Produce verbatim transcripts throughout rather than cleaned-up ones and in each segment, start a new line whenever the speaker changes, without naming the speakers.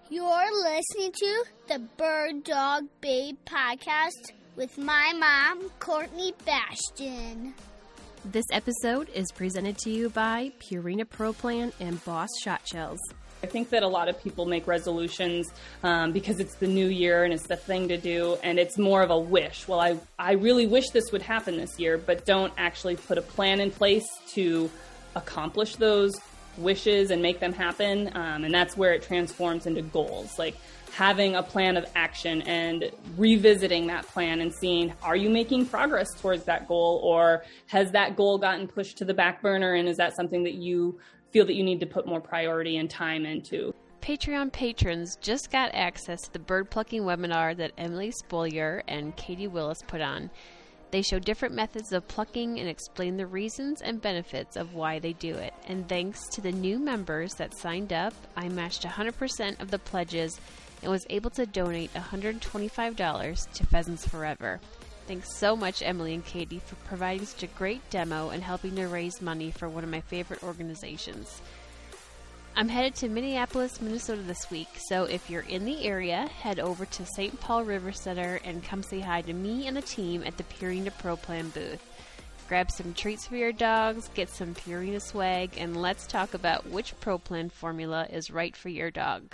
You're listening to the Bird Dog Babe podcast with my mom, Courtney Bastion.
This episode is presented to you by Purina Pro Plan and Boss Shot Shells.
I think that a lot of people make resolutions um, because it's the new year and it's the thing to do, and it's more of a wish. Well, I, I really wish this would happen this year, but don't actually put a plan in place to accomplish those wishes and make them happen. Um, and that's where it transforms into goals, like having a plan of action and revisiting that plan and seeing, are you making progress towards that goal, or has that goal gotten pushed to the back burner, and is that something that you feel that you need to put more priority and time into?
Patreon patrons just got access to the bird plucking webinar that Emily Spolier and Katie Willis put on. They show different methods of plucking and explain the reasons and benefits of why they do it. And thanks to the new members that signed up, I matched one hundred percent of the pledges and was able to donate one hundred twenty-five dollars to Pheasants Forever. Thanks so much, Emily and Katie, for providing such a great demo and helping to raise money for one of my favorite organizations. I'm headed to Minneapolis, Minnesota this week, so if you're in the area, head over to Saint Paul River Center and come say hi to me and the team at the Purina Pro Plan booth. Grab some treats for your dogs, get some Purina swag, and let's talk about which Pro Plan formula is right for your dog.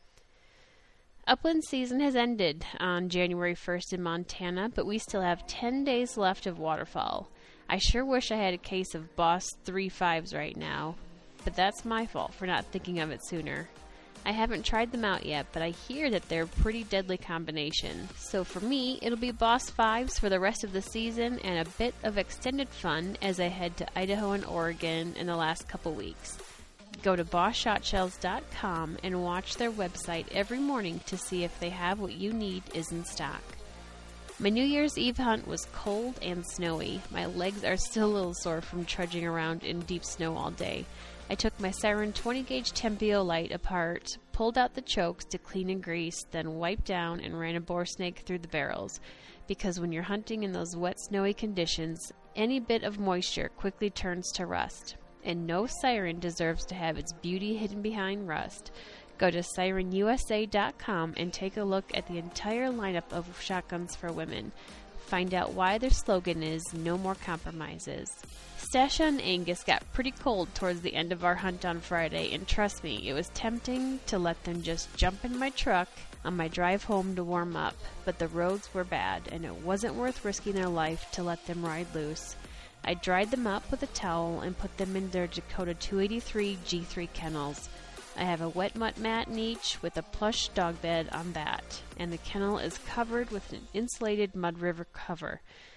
Upland season has ended on January first in Montana, but we still have ten days left of waterfowl. I sure wish I had a case of Boss three fives right now, but that's my fault for not thinking of it sooner. I haven't tried them out yet, but I hear that they're a pretty deadly combination. So for me, it'll be Boss fives for the rest of the season and a bit of extended fun as I head to Idaho and Oregon in the last couple weeks. Go to boss shot shells dot com and watch their website every morning to see if they have what you need is in stock. My New Year's Eve hunt was cold and snowy. My legs are still a little sore from trudging around in deep snow all day. I took my Siren twenty gauge Tempio Light apart, pulled out the chokes to clean and grease, then wiped down and ran a boar snake through the barrels. Because when you're hunting in those wet, snowy conditions, any bit of moisture quickly turns to rust. And no siren deserves to have its beauty hidden behind rust. Go to siren u s a dot com and take a look at the entire lineup of shotguns for women. Find out why their slogan is no more compromises. Stasha and Angus got pretty cold towards the end of our hunt on Friday, and trust me, it was tempting to let them just jump in my truck on my drive home to warm up, but the roads were bad, and it wasn't worth risking their life to let them ride loose. I dried them up with a towel and put them in their Dakota two eighty-three G three kennels. I have a wet mutt mat in each with a plush dog bed on that, and the kennel is covered with an insulated Mud River cover.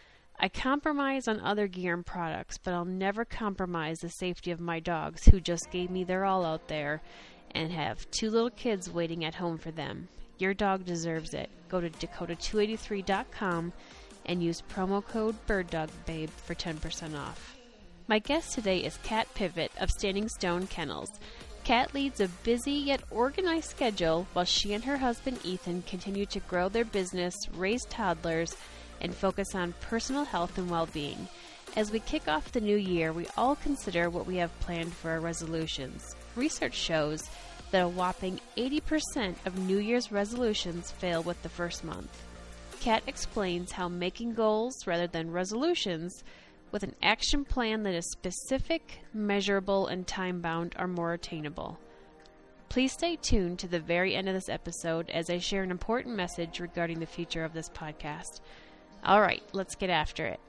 I compromise on other gear and products, but I'll never compromise the safety of my dogs who just gave me their all out there and have two little kids waiting at home for them. Your dog deserves it. Go to dakota two eighty-three dot com and use promo code BIRDDOGBABE for ten percent off. My guest today is Kat Pivot of Standing Stone Kennels. Kat leads a busy yet organized schedule while she and her husband Ethan continue to grow their business, raise toddlers, and focus on personal health and well-being. As we kick off the new year, we all consider what we have planned for our resolutions. Research shows that a whopping eighty percent of New Year's resolutions fail with the first month. Kat explains how making goals rather than resolutions with an action plan that is specific, measurable, and time-bound are more attainable. Please stay tuned to the very end of this episode as I share an important message regarding the future of this podcast. All right, let's get after it.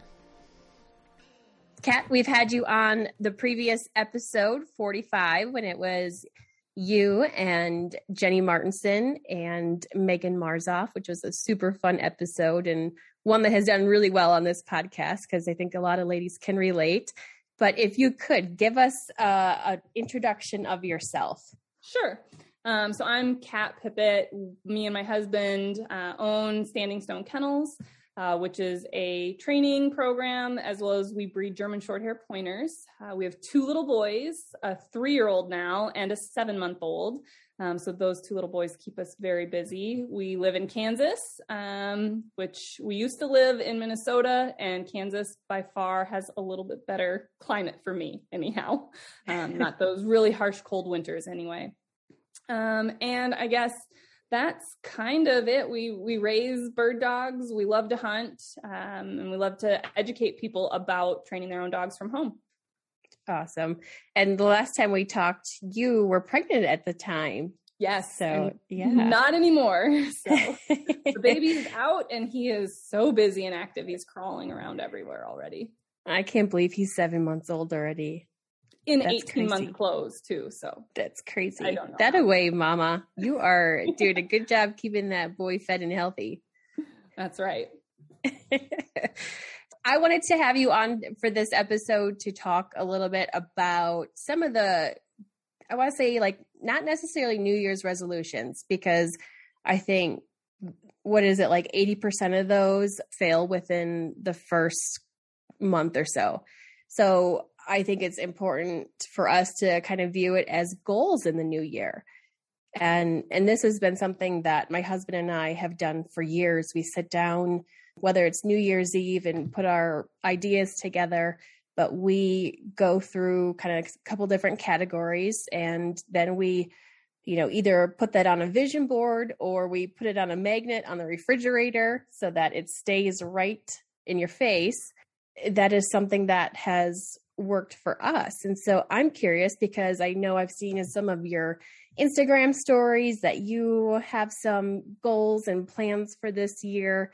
Kat, we've had you on the previous episode, forty-five, when it was you and Jenny Martinson and Megan Marzoff, which was a super fun episode and one that has done really well on this podcast because I think a lot of ladies can relate. But if you could give us uh, an introduction of yourself.
Sure. Um, so I'm Kat Pivot. Me and my husband uh, own Standing Stone Kennels, uh, which is a training program, as well as we breed German Shorthair Pointers. Uh, we have two little boys, a three-year-old now and a seven-month-old. Um, so those two little boys keep us very busy. We live in Kansas, um, which we used to live in Minnesota, and Kansas by far has a little bit better climate for me anyhow. Um, not those really harsh cold winters anyway. Um, and I guess that's kind of it. We, we raise bird dogs. We love to hunt, um, and we love to educate people about training their own dogs from home.
Awesome. And the last time we talked, you were pregnant at the time.
Yes.
So, yeah.
Not anymore. So the baby is out and he is so busy and active. He's crawling around everywhere already.
I can't believe he's seven months old already.
In
That's
eighteen
crazy.
month clothes too. So
that's crazy.
I don't know.
That away, mama. You are doing a good job keeping that boy fed and healthy.
That's right.
I wanted to have you on for this episode to talk a little bit about some of the, I want to say like, not necessarily New Year's resolutions, because I think, what is it, like eighty percent of those fail within the first month or so. So I think it's important for us to kind of view it as goals in the new year. And, and this has been something that my husband and I have done for years. We sit down, whether it's New Year's Eve, and put our ideas together, but we go through kind of a couple different categories, and then we, you know, either put that on a vision board or we put it on a magnet on the refrigerator so that it stays right in your face. That is something that has worked for us. And so I'm curious, because I know I've seen in some of your Instagram stories that you have some goals and plans for this year.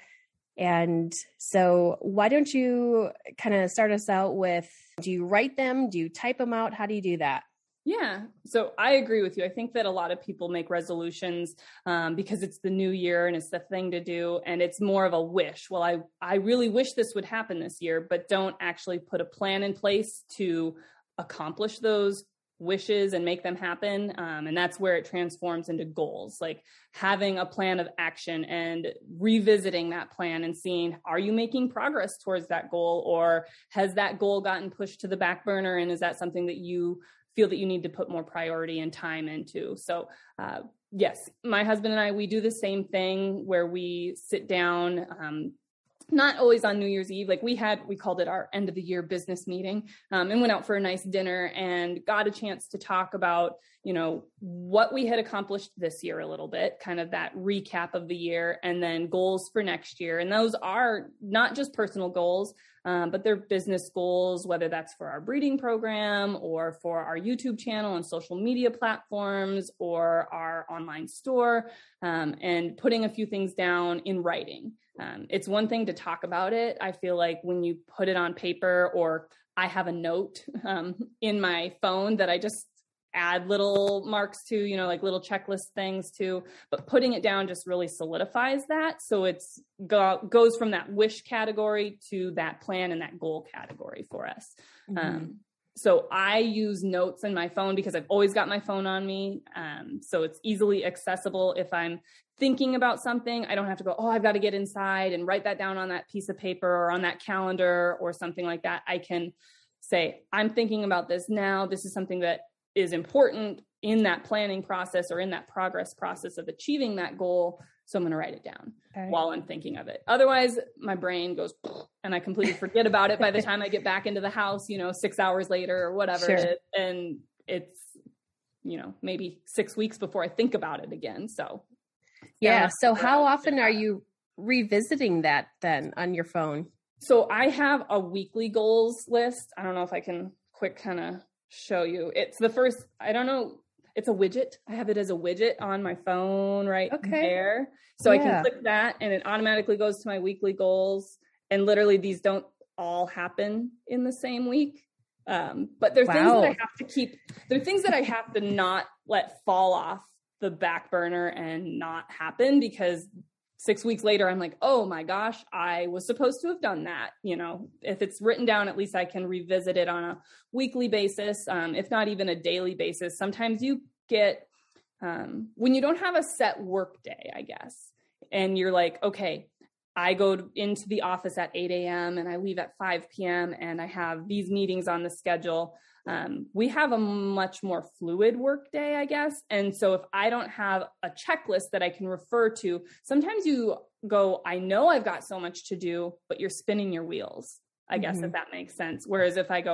And so why don't you kind of start us out with, do you write them? Do you type them out? How do you do that?
Yeah. So I agree with you. I think that a lot of people make resolutions um, because it's the new year and it's the thing to do. And it's more of a wish. Well, I, I really wish this would happen this year, but don't actually put a plan in place to accomplish those wishes and make them happen. Um, and that's where it transforms into goals, like having a plan of action and revisiting that plan and seeing, are you making progress towards that goal, or has that goal gotten pushed to the back burner? And is that something that you feel that you need to put more priority and time into? So, uh, yes, my husband and I, we do the same thing where we sit down, um, not always on New Year's Eve. Like we had, we called it our end of the year business meeting, um, and went out for a nice dinner and got a chance to talk about, you know, what we had accomplished this year a little bit, kind of that recap of the year, and then goals for next year. And those are not just personal goals, um, but they're business goals, whether that's for our breeding program or for our YouTube channel and social media platforms or our online store, um, and putting a few things down in writing. Um, it's one thing to talk about it. I feel like when you put it on paper, or I have a note um, in my phone that I just add little marks to, you know, like little checklist things to, but putting it down just really solidifies that. So it's go, goes from that wish category to that plan and that goal category for us. Mm-hmm. Um, so I use notes in my phone because I've always got my phone on me. Um, so it's easily accessible. If I'm thinking about something, I don't have to go, oh, I've got to get inside and write that down on that piece of paper or on that calendar or something like that. I can say, I'm thinking about this now. This is something that is important in that planning process or in that progress process of achieving that goal. So I'm going to write it down okay. while I'm thinking of it. Otherwise, my brain goes and I completely forget about it by the time I get back into the house, you know, six hours later or whatever sure. it is. And it's, you know, maybe six weeks before I think about it again. So
yeah. So how often are you revisiting that then on your phone?
So I have a weekly goals list. I don't know if I can quick kind of show you. It's the first, I don't know. It's a widget. I have it as a widget on my phone right okay. there. So yeah. I can click that and it automatically goes to my weekly goals. And literally these don't all happen in the same week. Um, but they're wow. things that I have to keep, they're things that I have to not let fall off the back burner and not happen, because six weeks later, I'm like, oh my gosh, I was supposed to have done that. You know, if it's written down, at least I can revisit it on a weekly basis, um, if not even a daily basis. Sometimes you get, um, when you don't have a set work day, I guess, and you're like, okay, I go into the office at eight a.m. and I leave at five p.m. and I have these meetings on the schedule. Um, we have a much more fluid work day, I guess. And so if I don't have a checklist that I can refer to, sometimes you go, I know I've got so much to do, but you're spinning your wheels, I guess, mm-hmm. if that makes sense. Whereas if I go,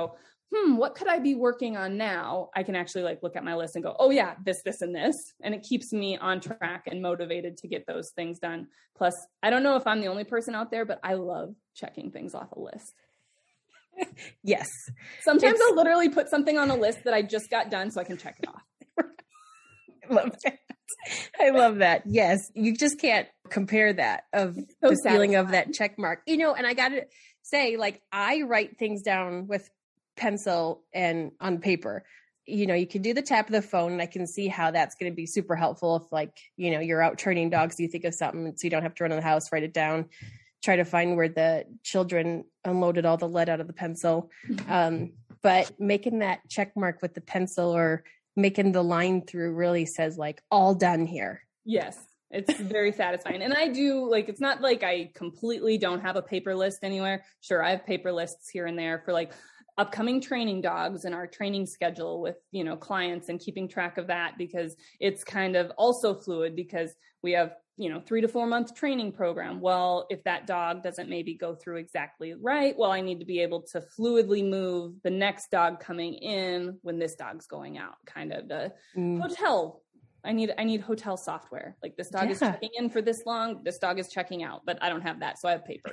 hmm, what could I be working on now? I can actually like look at my list and go, oh yeah, this, this, and this. And it keeps me on track and motivated to get those things done. Plus, I don't know if I'm the only person out there, but I love checking things off a list.
Yes.
Sometimes
It's,
I'll literally put something on a list that I just got done so I can check it off.
I love that. I love that. Yes. You just can't compare that of
So
the feeling
satisfying.
of that check mark, you know, and I got to say, like, I write things down with pencil and on paper. You know, you can do the tap of the phone, and I can see how that's going to be super helpful if, like, you know, you're out training dogs, you think of something so you don't have to run in the house, write it down, try to find where the children unloaded all the lead out of the pencil. Um, but making that check mark with the pencil or making the line through really says, like, all done here.
Yes. It's very satisfying. And I do, like, it's not like I completely don't have a paper list anywhere. Sure, I have paper lists here and there for like upcoming training dogs and our training schedule with, you know, clients and keeping track of that, because it's kind of also fluid because we have, you know, three to four month training program. Well, if that dog doesn't maybe go through exactly right, well, I need to be able to fluidly move the next dog coming in when this dog's going out, kind of the
Mm.
hotel. I need, I need hotel software. Like, this dog
Yeah.
is checking in for this long, this dog is checking out, but I don't have that. So I have paper.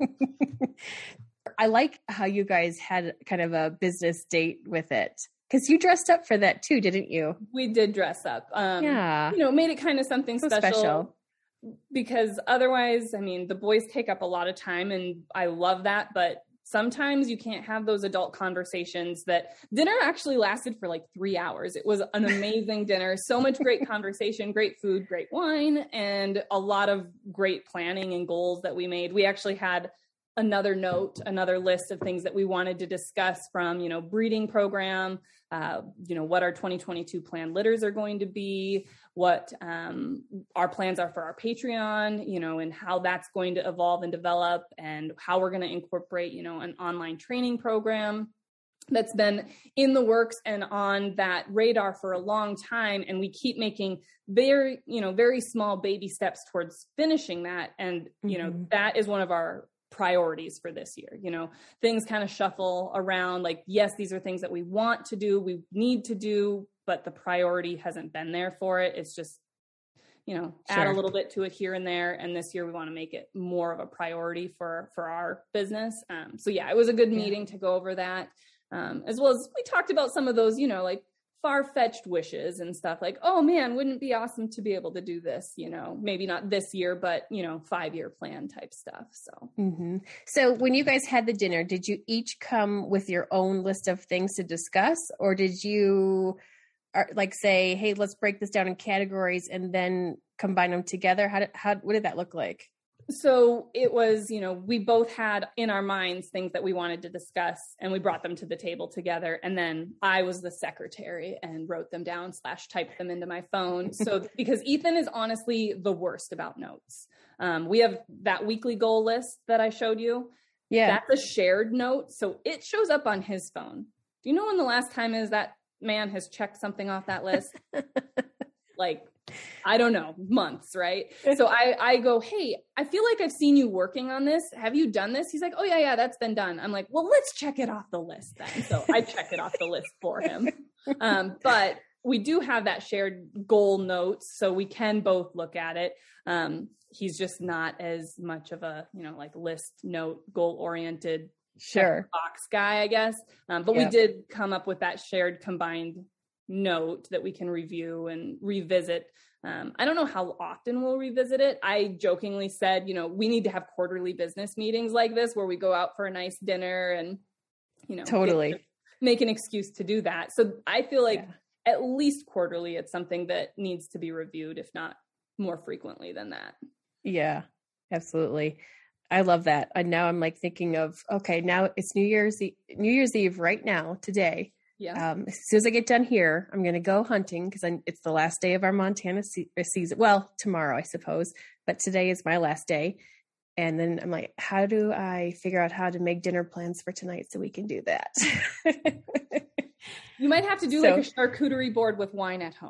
I like how you guys had kind of a business date with it, because you dressed up for that too, didn't you?
We did dress up. Um,
Yeah.
You know, made it kind of something
So
special,
special.
because otherwise, I mean, the boys take up a lot of time and I love that, but sometimes you can't have those adult conversations. That dinner actually lasted for like three hours. It was an amazing dinner. So much great conversation, great food, great wine, and a lot of great planning and goals that we made. We actually had another note, another list of things that we wanted to discuss, from, you know, breeding program, uh, you know, what our twenty twenty-two planned litters are going to be, what um, our plans are for our Patreon, you know, and how that's going to evolve and develop, and how we're going to incorporate, you know, an online training program that's been in the works and on that radar for a long time. And we keep making very, you know, very small baby steps towards finishing that. And, you know,
Mhm.
that is one of our priorities for this year. You know, things kind of shuffle around, like, yes, these are things that we want to do, we need to do, but the priority hasn't been there for it. It's just, you know, add
Sure.
a little bit to it here and there. And this year we want to make it more of a priority for, for our business. Um, so yeah, it was a good
Yeah.
meeting to go over that. Um, as well as we talked about some of those, you know, like far-fetched wishes and stuff, like, oh man, wouldn't it be awesome to be able to do this, you know, maybe not this year, but, you know, five-year plan type stuff. So
Mm-hmm. So when you guys had the dinner, did you each come with your own list of things to discuss, or did you uh, like say, hey, let's break this down in categories and then combine them together? How did, how, what did that look like?
So it was, you know, we both had in our minds things that we wanted to discuss, and we brought them to the table together. And then I was the secretary and wrote them down slash typed them into my phone. So because Ethan is honestly the worst about notes. Um, we have that weekly goal list that I showed you.
Yeah.
That's a shared note. So it shows up on his phone. Do you know when the last time is that man has checked something off that list? Like, I don't know, months, right? So I, I go, hey, I feel like I've seen you working on this. Have you done this? He's like, oh yeah, yeah, that's been done. I'm like, well, let's check it off the list then. So I check it off the list for him. Um, but we do have that shared goal notes, so we can both look at it. Um, he's just not as much of a, you know, like list note, goal oriented
Sure.
box guy, I guess. Um, but
Yep.
we did come up with that shared combined note that we can review and revisit. Um, I don't know how often we'll revisit it. I jokingly said, you know, we need to have quarterly business meetings like this where we go out for a nice dinner and, you know,
Totally.
get- make an excuse to do that. So I feel like
Yeah.
at least quarterly, it's something that needs to be reviewed, if not more frequently than that.
Yeah, absolutely. I love that. And now I'm like thinking of, okay, now it's New Year's Eve, New Year's Eve right now, today.
Yeah.
Um, as soon as I get done here, I'm going to go hunting because it's the last day of our Montana se- season. Well, tomorrow, I suppose, but today is my last day. And then I'm like, how do I figure out how to make dinner plans for tonight so we can do that?
You might have to do
So-
like a charcuterie board with wine at home.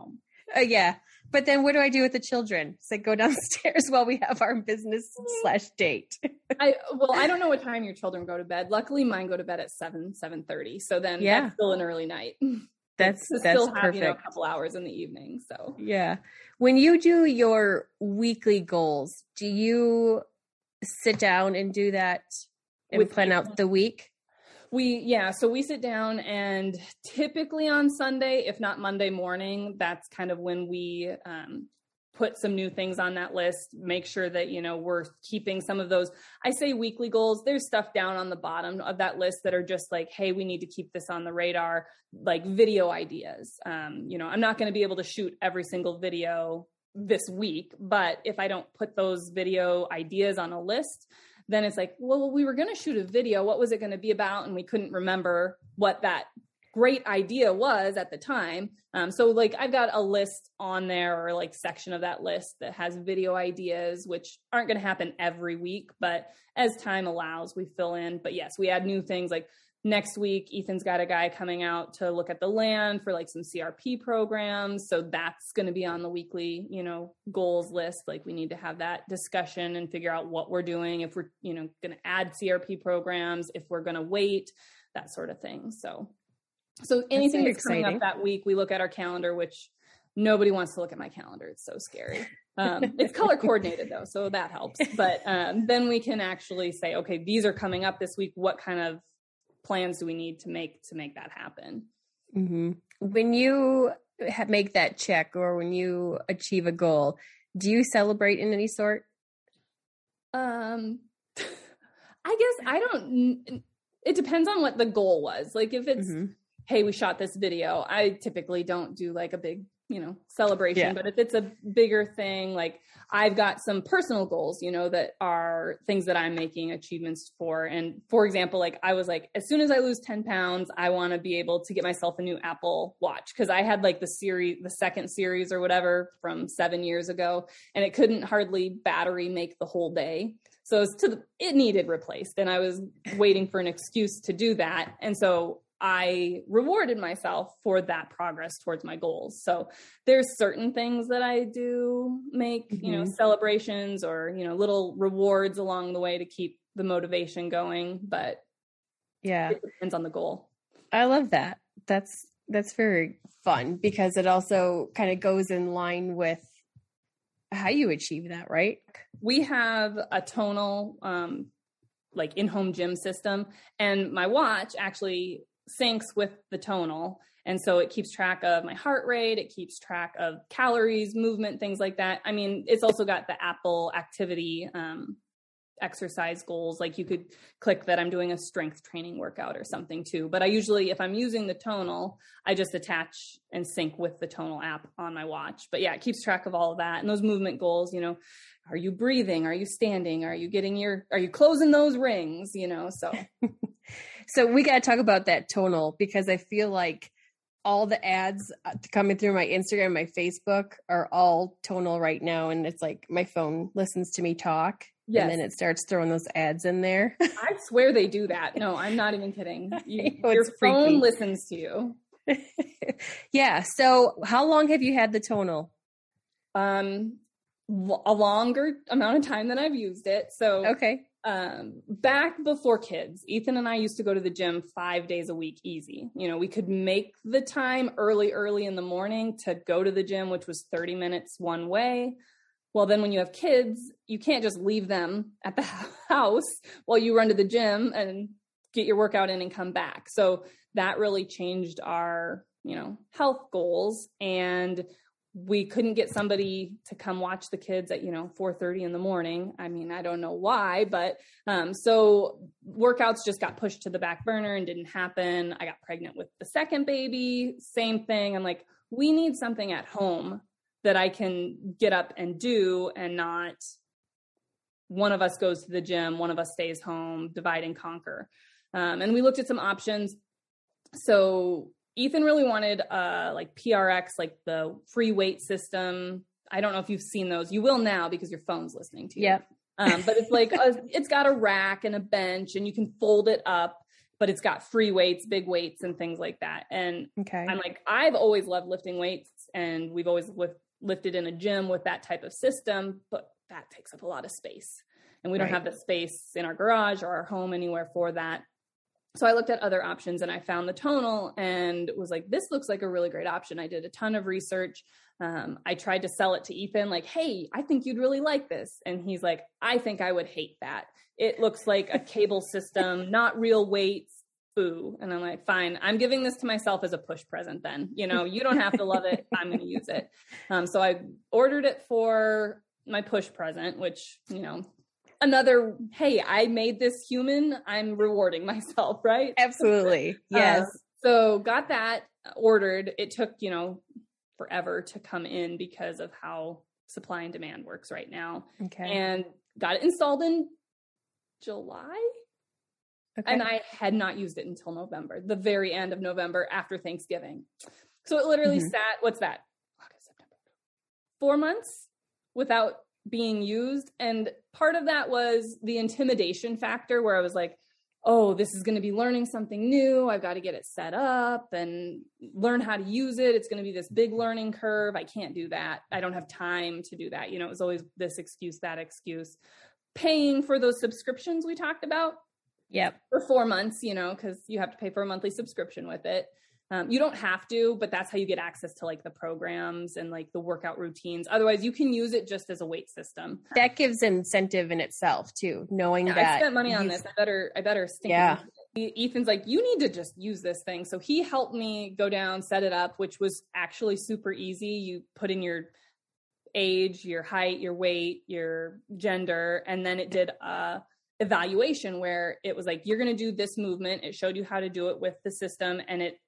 Uh, yeah. But then what do I do with the children? It's like go downstairs while we have our business slash date.
I well, I don't know what time your children go to bed. Luckily, mine go to bed at seven, seven thirty. So then
Yeah.
that's still an early night.
That's
to
that's
still have,
perfect.
you know, a couple hours in the evening. So
Yeah. When you do your weekly goals, do you sit down and do that and
With
plan out the week?
we, yeah, so we sit down, and typically on Sunday, if not Monday morning, that's kind of when we um, put some new things on that list, make sure that, you know, we're keeping some of those. I say weekly goals, there's stuff down on the bottom of that list that are just like, hey, we need to keep this on the radar, like video ideas. Um, you know, I'm not going to be able to shoot every single video this week, but if I don't put those video ideas on a list, then it's like, well, we were going to shoot a video. What was it going to be about? And we couldn't remember what that great idea was at the time. Um, so like I've got a list on there, or like section of that list that has video ideas, which aren't going to happen every week, but as time allows, we fill in. But yes, we add new things. Like next week, Ethan's got a guy coming out to look at the land for like some C R P programs. So that's going to be on the weekly, you know, goals list. Like we need to have that discussion and figure out what we're doing, if we're, you know, going to add C R P programs, if we're going to wait, that sort of thing. So, so anything that's, that's coming up that week, we look at our calendar, which nobody wants to look at my calendar. It's so scary. Um, it's color coordinated though, so that helps. But um, then we can actually say, okay, these are coming up this week. What kind of plans do we need to make to make that happen?
Mm-hmm. When you ha- make that check, or when you achieve a goal, do you celebrate in any sort?
Um, I guess I don't, it depends on what the goal was. Like if it's, mm-hmm. hey, we shot this video, I typically don't do like a big, you know, celebration, yeah. But if it's a bigger thing, like I've got some personal goals, you know, that are things that I'm making achievements for. And for example, like I was like, as soon as I lose ten pounds, I want to be able to get myself a new Apple Watch. Cause I had like the series, the second series or whatever from seven years ago, and it couldn't hardly battery make the whole day. So it was to the, it needed replaced, and I was waiting for an excuse to do that. And so I rewarded myself for that progress towards my goals. So there's certain things that I do make, mm-hmm. you know, celebrations or, you know, little rewards along the way to keep the motivation going. But
yeah,
it depends on the goal.
I love that. That's, that's very fun, because it also kind of goes in line with how you achieve that, right?
We have a tonal, um, like in-home gym system, and my watch actually syncs with the tonal. And so it keeps track of my heart rate. It keeps track of calories, movement, things like that. I mean, it's also got the Apple activity, um, exercise goals. Like you could click that I'm doing a strength training workout or something too. But I usually, if I'm using the tonal, I just attach and sync with the tonal app on my watch. But yeah, it keeps track of all of that. And those movement goals, you know, are you breathing? Are you standing? Are you getting your, are you closing those rings? You know, so.
So we got to talk about that tonal, because I feel like all the ads coming through my Instagram, my Facebook are all tonal right now. And it's like my phone listens to me talk. Yes. And then it starts throwing those ads in there.
I swear they do that. No, I'm not even kidding. You,
know,
your phone
freaky.
listens to you.
Yeah. So how long have you had the tonal?
Um, a longer amount of time than I've used it. So,
okay.
Um, back before kids, Ethan and I used to go to the gym five days a week, easy. You know, we could make the time early, early in the morning to go to the gym, which was thirty minutes one way. Well, then when you have kids, you can't just leave them at the house while you run to the gym and get your workout in and come back. So that really changed our, you know, health goals. And we couldn't get somebody to come watch the kids at, you know, four thirty in the morning. I mean, I don't know why, but um, so workouts just got pushed to the back burner and didn't happen. I got pregnant with the second baby, same thing. I'm like, we need something at home that I can get up and do, and not one of us goes to the gym, one of us stays home, divide and conquer. Um, and we looked at some options. So Ethan really wanted uh, like P R X, like the free weight system. I don't know if you've seen those. You will now because your phone's listening to you.
Yep.
Um, but it's like, a, it's got a rack and a bench, and you can fold it up, but it's got free weights, big weights and things like that. And
okay.
I'm like, I've always loved lifting weights, and we've always lift, lifted in a gym with that type of system, but that takes up a lot of space. And we don't
Right.
have the space in our garage or our home anywhere for that. So I looked at other options and I found the tonal and was like, this looks like a really great option. I did a ton of research. Um, I tried to sell it to Ethan, like, hey, I think you'd really like this. And he's like, I think I would hate that. It looks like a cable system, not real weights. Boo. And I'm like, fine, I'm giving this to myself as a push present then. You know, you don't have to love it. I'm going to use it. Um, so I ordered it for my push present, which, you know, another, hey, I made this human, I'm rewarding myself, right?
Absolutely. Yes.
Uh, so got that ordered. It took, you know, forever to come in because of how supply and demand works right now.
Okay.
And got it installed in July.
Okay.
And I had not used it until November, the very end of November after Thanksgiving. So it literally
Mhm.
sat, what's that? August, September, four months without being used. And part of that was the intimidation factor where I was like, oh, this is going to be learning something new. I've got to get it set up and learn how to use it. It's going to be this big learning curve. I can't do that. I don't have time to do that. You know, it was always this excuse, that excuse. Paying for those subscriptions we talked about.
Yep.
For four months, you know, because you have to pay for a monthly subscription with it. Um, you don't have to, but that's how you get access to like the programs and like the workout routines. Otherwise, you can use it just as a weight system.
That gives incentive in itself too, knowing
Yeah,
that
I spent money on
you-
this. I better, I better stink.
Yeah.
Ethan's like, you need to just use this thing. So he helped me go down, set it up, which was actually super easy. You put in your age, your height, your weight, your gender, and then it did a evaluation where it was like, you're going to do this movement. It showed you how to do it with the system, and it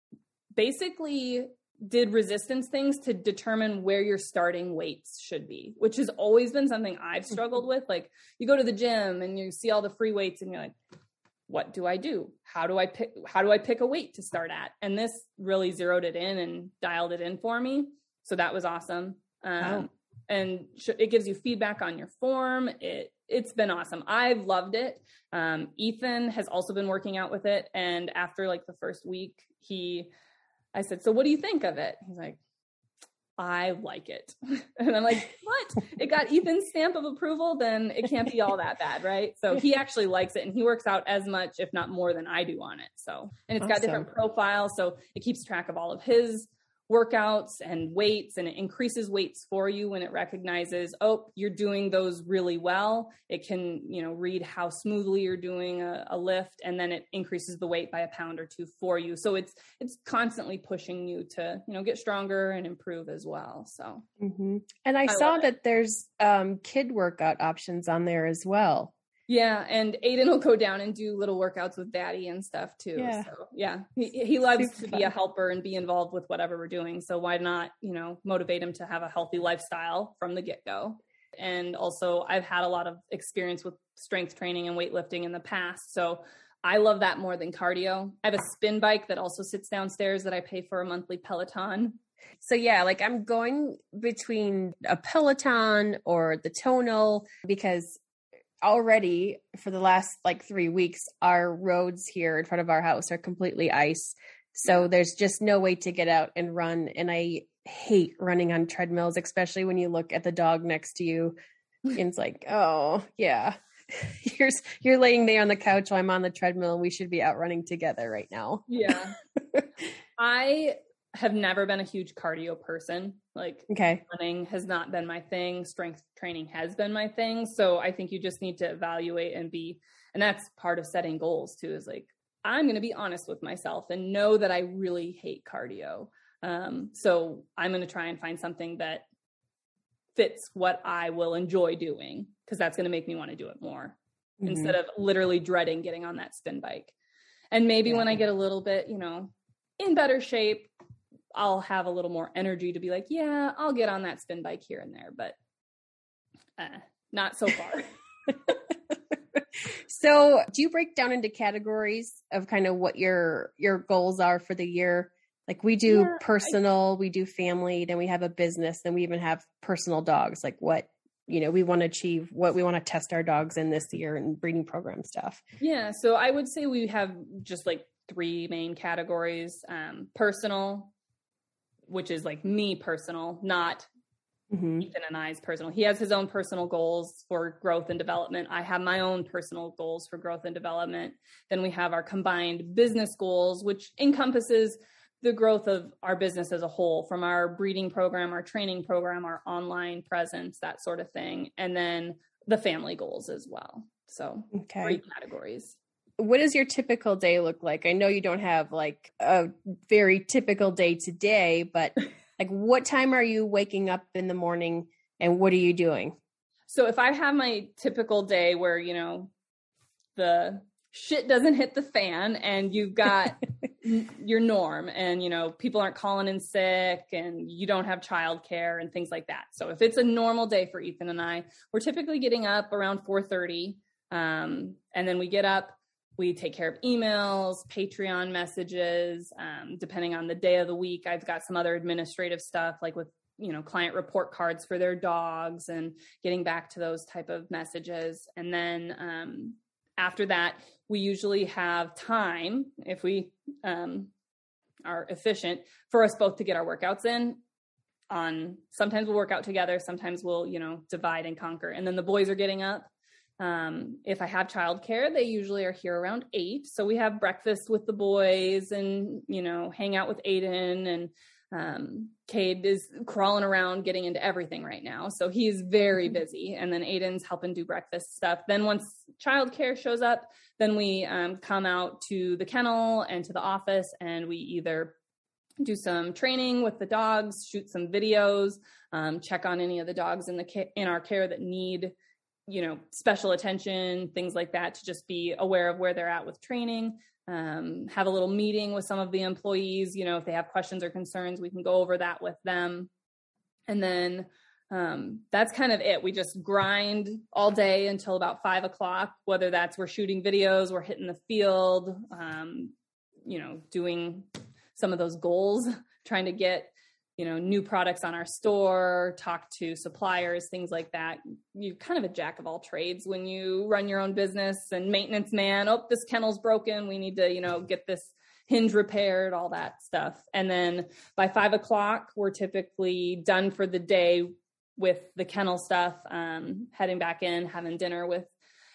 basically did resistance things to determine where your starting weights should be, which has always been something I've struggled with. Like, you go to the gym and you see all the free weights and you're like, what do I do? How do I pick, how do I pick a weight to start at? And this really zeroed it in and dialed it in for me. So that was awesome. Um,
Wow.
And sh- it gives you feedback on your form. It, it's been awesome. I've loved it. Um, Ethan has also been working out with it. And after like the first week, he, I said, so what do you think of it? He's like, I like it. And I'm like, what? It got Ethan's stamp of approval, then it can't be all that bad, right? So he actually likes it, and he works out as much, if not more than I do on it. So, and it's got
Awesome.
different profiles. So it keeps track of all of his workouts and weights, and it increases weights for you when it recognizes, oh, you're doing those really well. It can, you know, read how smoothly you're doing a, a lift, and then it increases the weight by a pound or two for you. So it's, it's constantly pushing you to, you know, get stronger and improve as well. So.
Mhm. And I,
I
saw
love it.
that there's um, kid workout options on there as well.
Yeah, and Aiden will go down and do little workouts with Daddy and stuff too.
Yeah.
So yeah, he, he loves
Super
to be a
fun.
helper and be involved with whatever we're doing. So why not, you know, motivate him to have a healthy lifestyle from the get-go? And also, I've had a lot of experience with strength training and weightlifting in the past, so I love that more than cardio. I have a spin bike that also sits downstairs that I pay for a monthly Peloton.
So yeah, like I'm going between a Peloton or the tonal, because already for the last like three weeks, our roads here in front of our house are completely ice. So there's just no way to get out and run. And I hate running on treadmills, especially when you look at the dog next to you and it's like, oh yeah, you're, you're laying there on the couch while I'm on the treadmill and we should be out running together right now.
Yeah. I have never been a huge cardio person. Like,
Okay.
running has not been my thing. Strength training has been my thing. So I think you just need to evaluate and be, and that's part of setting goals too, is like, I'm going to be honest with myself and know that I really hate cardio. Um, so I'm going to try and find something that fits what I will enjoy doing, because that's going to make me want to do it more
Mhm.
instead of literally dreading getting on that spin bike. And maybe
Yeah.
when I get a little bit, you know, in better shape, I'll have a little more energy to be like, yeah, I'll get on that spin bike here and there, but uh, not so far.
So do you break down into categories of kind of what your your goals are for the year? Like we do
Yeah, I-
personal, we do family, then we have a business, then we even have personal dogs, like what, you know, we want to achieve, what we want to test our dogs in this year and breeding program stuff.
Yeah, so I would say we have just like three main categories. Um, personal, which is like me personal, not
Mm-hmm.
Ethan and I's personal. He has his own personal goals for growth and development. I have my own personal goals for growth and development. Then we have our combined business goals, which encompasses the growth of our business as a whole, from our breeding program, our training program, our online presence, that sort of thing. And then the family goals as well. So
Okay.
three categories.
What does your typical day look like? I know you don't have like a very typical day today, but like what time are you waking up in the morning and what are you doing?
So if I have my typical day where, you know, the shit doesn't hit the fan and you've got your norm and, you know, people aren't calling in sick and you don't have childcare and things like that. So if it's a normal day for Ethan and I, we're typically getting up around four thirty. Um, and then we get up, we take care of emails, Patreon messages, um, depending on the day of the week. I've got some other administrative stuff like with, you know, client report cards for their dogs and getting back to those type of messages. And then, um, after that, we usually have time, if we um, are efficient, for us both to get our workouts in. On sometimes we'll work out together, sometimes we'll, you know, divide and conquer. And then the boys are getting up. Um, if I have childcare, they usually are here around eight. So we have breakfast with the boys and, you know, hang out with Aiden, and um, Cade is crawling around getting into everything right now. So he's very busy. And then Aiden's helping do breakfast stuff. Then once childcare shows up, then we um, come out to the kennel and to the office, and we either do some training with the dogs, shoot some videos, um, check on any of the dogs in the ca- in our care that need, you know, special attention, things like that, to just be aware of where they're at with training. Um, have a little meeting with some of the employees, you know, if they have questions or concerns, we can go over that with them. And then um, that's kind of it. We just grind all day until about five o'clock, whether that's we're shooting videos, we're hitting the field, um, you know, doing some of those goals, trying to get, you know, new products on our store, talk to suppliers, things like that. You're kind of a jack of all trades when you run your own business, and maintenance man. Oh, this kennel's broken. We need to, you know, get this hinge repaired, all that stuff. And then by five o'clock, we're typically done for the day with the kennel stuff, um, heading back in, having dinner with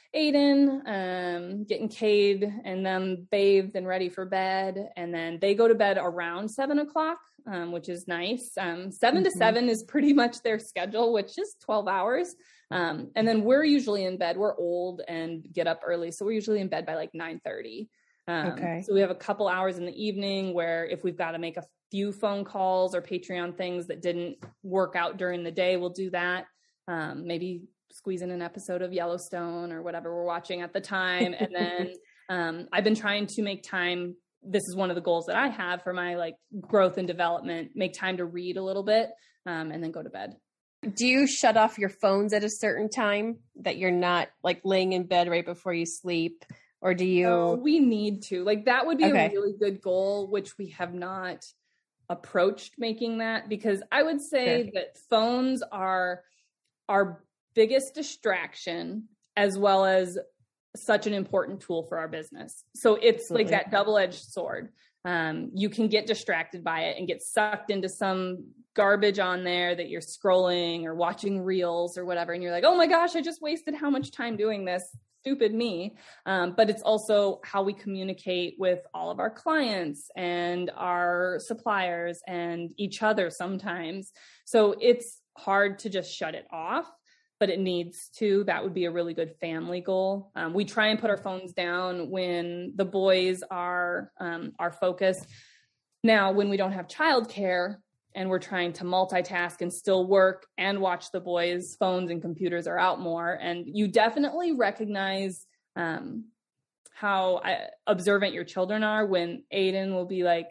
Aiden, um, getting Cade and them bathed and ready for bed. And then they go to bed around seven o'clock, um, which is nice. Um, seven mm-hmm. to seven is pretty much their schedule, which is twelve hours. Um, and then we're usually in bed. We're old and get up early. So we're usually in bed by like nine thirty. Um, okay. So we have a couple hours in the evening where if we've got to make a few phone calls or Patreon things that didn't work out during the day, we'll do that. Um, maybe squeeze in an episode of Yellowstone or whatever we're watching at the time. And then um, I've been trying to make time. This is one of the goals that I have for my like growth and development, make time to read a little bit um, and then go to bed.
Do you shut off your phones at a certain time that you're not like laying in bed right before you sleep? Or do you?
Oh, we need to. Like that would be okay. A really good goal, which we have not approached making that, because I would say sure. that phones are our biggest distraction as well as such an important tool for our business. So it's Absolutely. Like that double-edged sword. Um, you can get distracted by it and get sucked into some garbage on there that you're scrolling or watching reels or whatever. And you're like, oh my gosh, I just wasted how much time doing this. Stupid me. Um, but it's also how we communicate with all of our clients and our suppliers and each other sometimes. So it's hard to just shut it off, but it needs to. That would be a really good family goal. Um, we try and put our phones down when the boys are um, our focus. Now, when we don't have childcare and we're trying to multitask and still work and watch the boys, phones and computers are out more. And you definitely recognize um, how uh, observant your children are when Aiden will be like,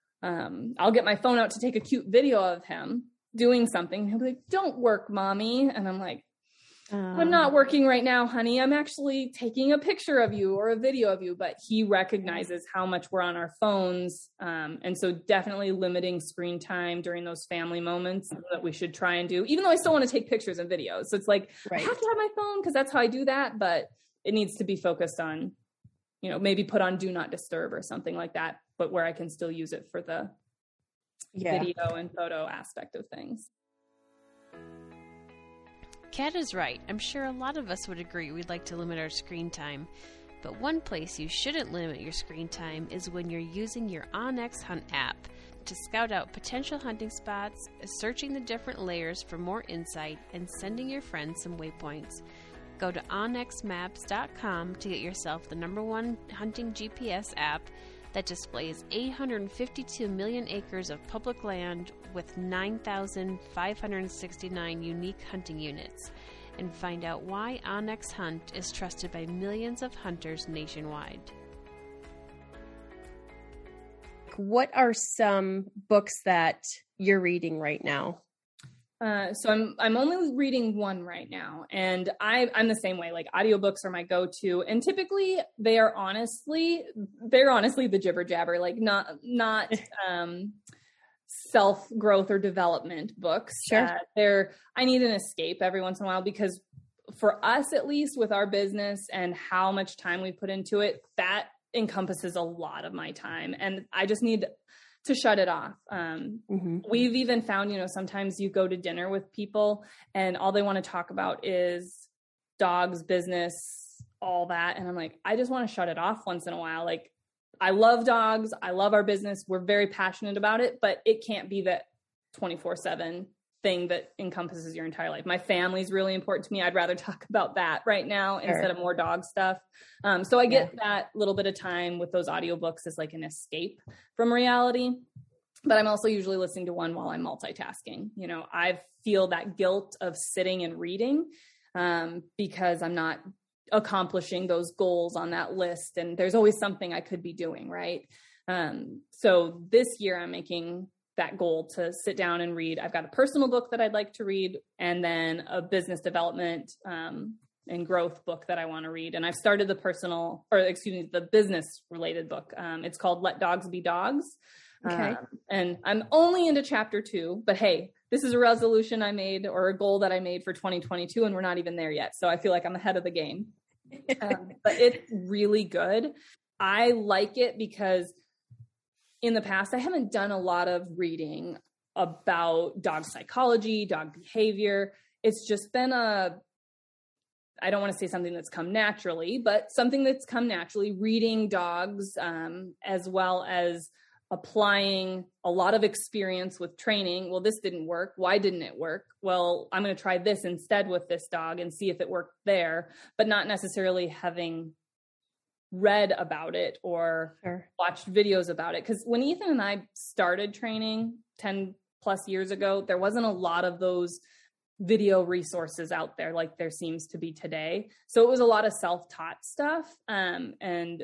um, I'll get my phone out to take a cute video of him doing something. He'll be like, don't work, mommy. And I'm like, Um, I'm not working right now, honey. I'm actually taking a picture of you or a video of you. But he recognizes how much we're on our phones. Um, and so definitely limiting screen time during those family moments that we should try and do, even though I still want to take pictures and videos. So it's like, right. I have to have my phone because that's how I do that. But it needs to be focused on, you know, maybe put on do not disturb or something like that, but where I can still use it for the
yeah.
video and photo aspect of things.
Kat is right. I'm sure a lot of us would agree we'd like to limit our screen time. But one place you shouldn't limit your screen time is when you're using your OnX Hunt app to scout out potential hunting spots, searching the different layers for more insight, and sending your friends some waypoints. Go to onx maps dot com to get yourself the number one hunting G P S app that displays eight hundred fifty-two million acres of public land with nine thousand five hundred sixty-nine unique hunting units, and find out why OnX Hunt is trusted by millions of hunters nationwide.
What are some books that you're reading right now?
Uh, so I'm I'm only reading one right now, and I I'm the same way. Like, audiobooks are my go-to, and typically they are honestly they're honestly the jibber jabber, like not not um, self growth or development books.
Sure,
uh, they're I need an escape every once in a while, because for us, at least with our business and how much time we put into it, that encompasses a lot of my time, and I just need to shut it off. Um,
mm-hmm.
We've even found, you know, sometimes you go to dinner with people and all they want to talk about is dogs, business, all that. And I'm like, I just want to shut it off once in a while. Like, I love dogs. I love our business. We're very passionate about it, but it can't be that twenty-four seven thing that encompasses your entire life. My family's really important to me. I'd rather talk about that right now sure. instead of more dog stuff. Um, so I get yeah. that little bit of time with those audiobooks as like an escape from reality, but I'm also usually listening to one while I'm multitasking. You know, I feel that guilt of sitting and reading um, because I'm not accomplishing those goals on that list. And there's always something I could be doing. Right. Um, so this year I'm making that goal to sit down and read. I've got a personal book that I'd like to read, and then a business development um, and growth book that I want to read. And I've started the personal, or excuse me, the business related book. Um, it's called Let Dogs Be Dogs.
Okay.
Um, and I'm only into chapter two, but hey, this is a resolution I made, or a goal that I made for twenty twenty-two, and we're not even there yet. So I feel like I'm ahead of the game. Um, but it's really good. I like it because in the past, I haven't done a lot of reading about dog psychology, dog behavior. It's just been a, I don't want to say something that's come naturally, but something that's come naturally, reading dogs, um, as well as applying a lot of experience with training. Well, this didn't work. Why didn't it work? Well, I'm going to try this instead with this dog and see if it worked there, but not necessarily having read about it or
sure.
watched videos about it. Because when Ethan and I started training ten plus years ago, there wasn't a lot of those video resources out there like there seems to be today. So it was a lot of self-taught stuff um, and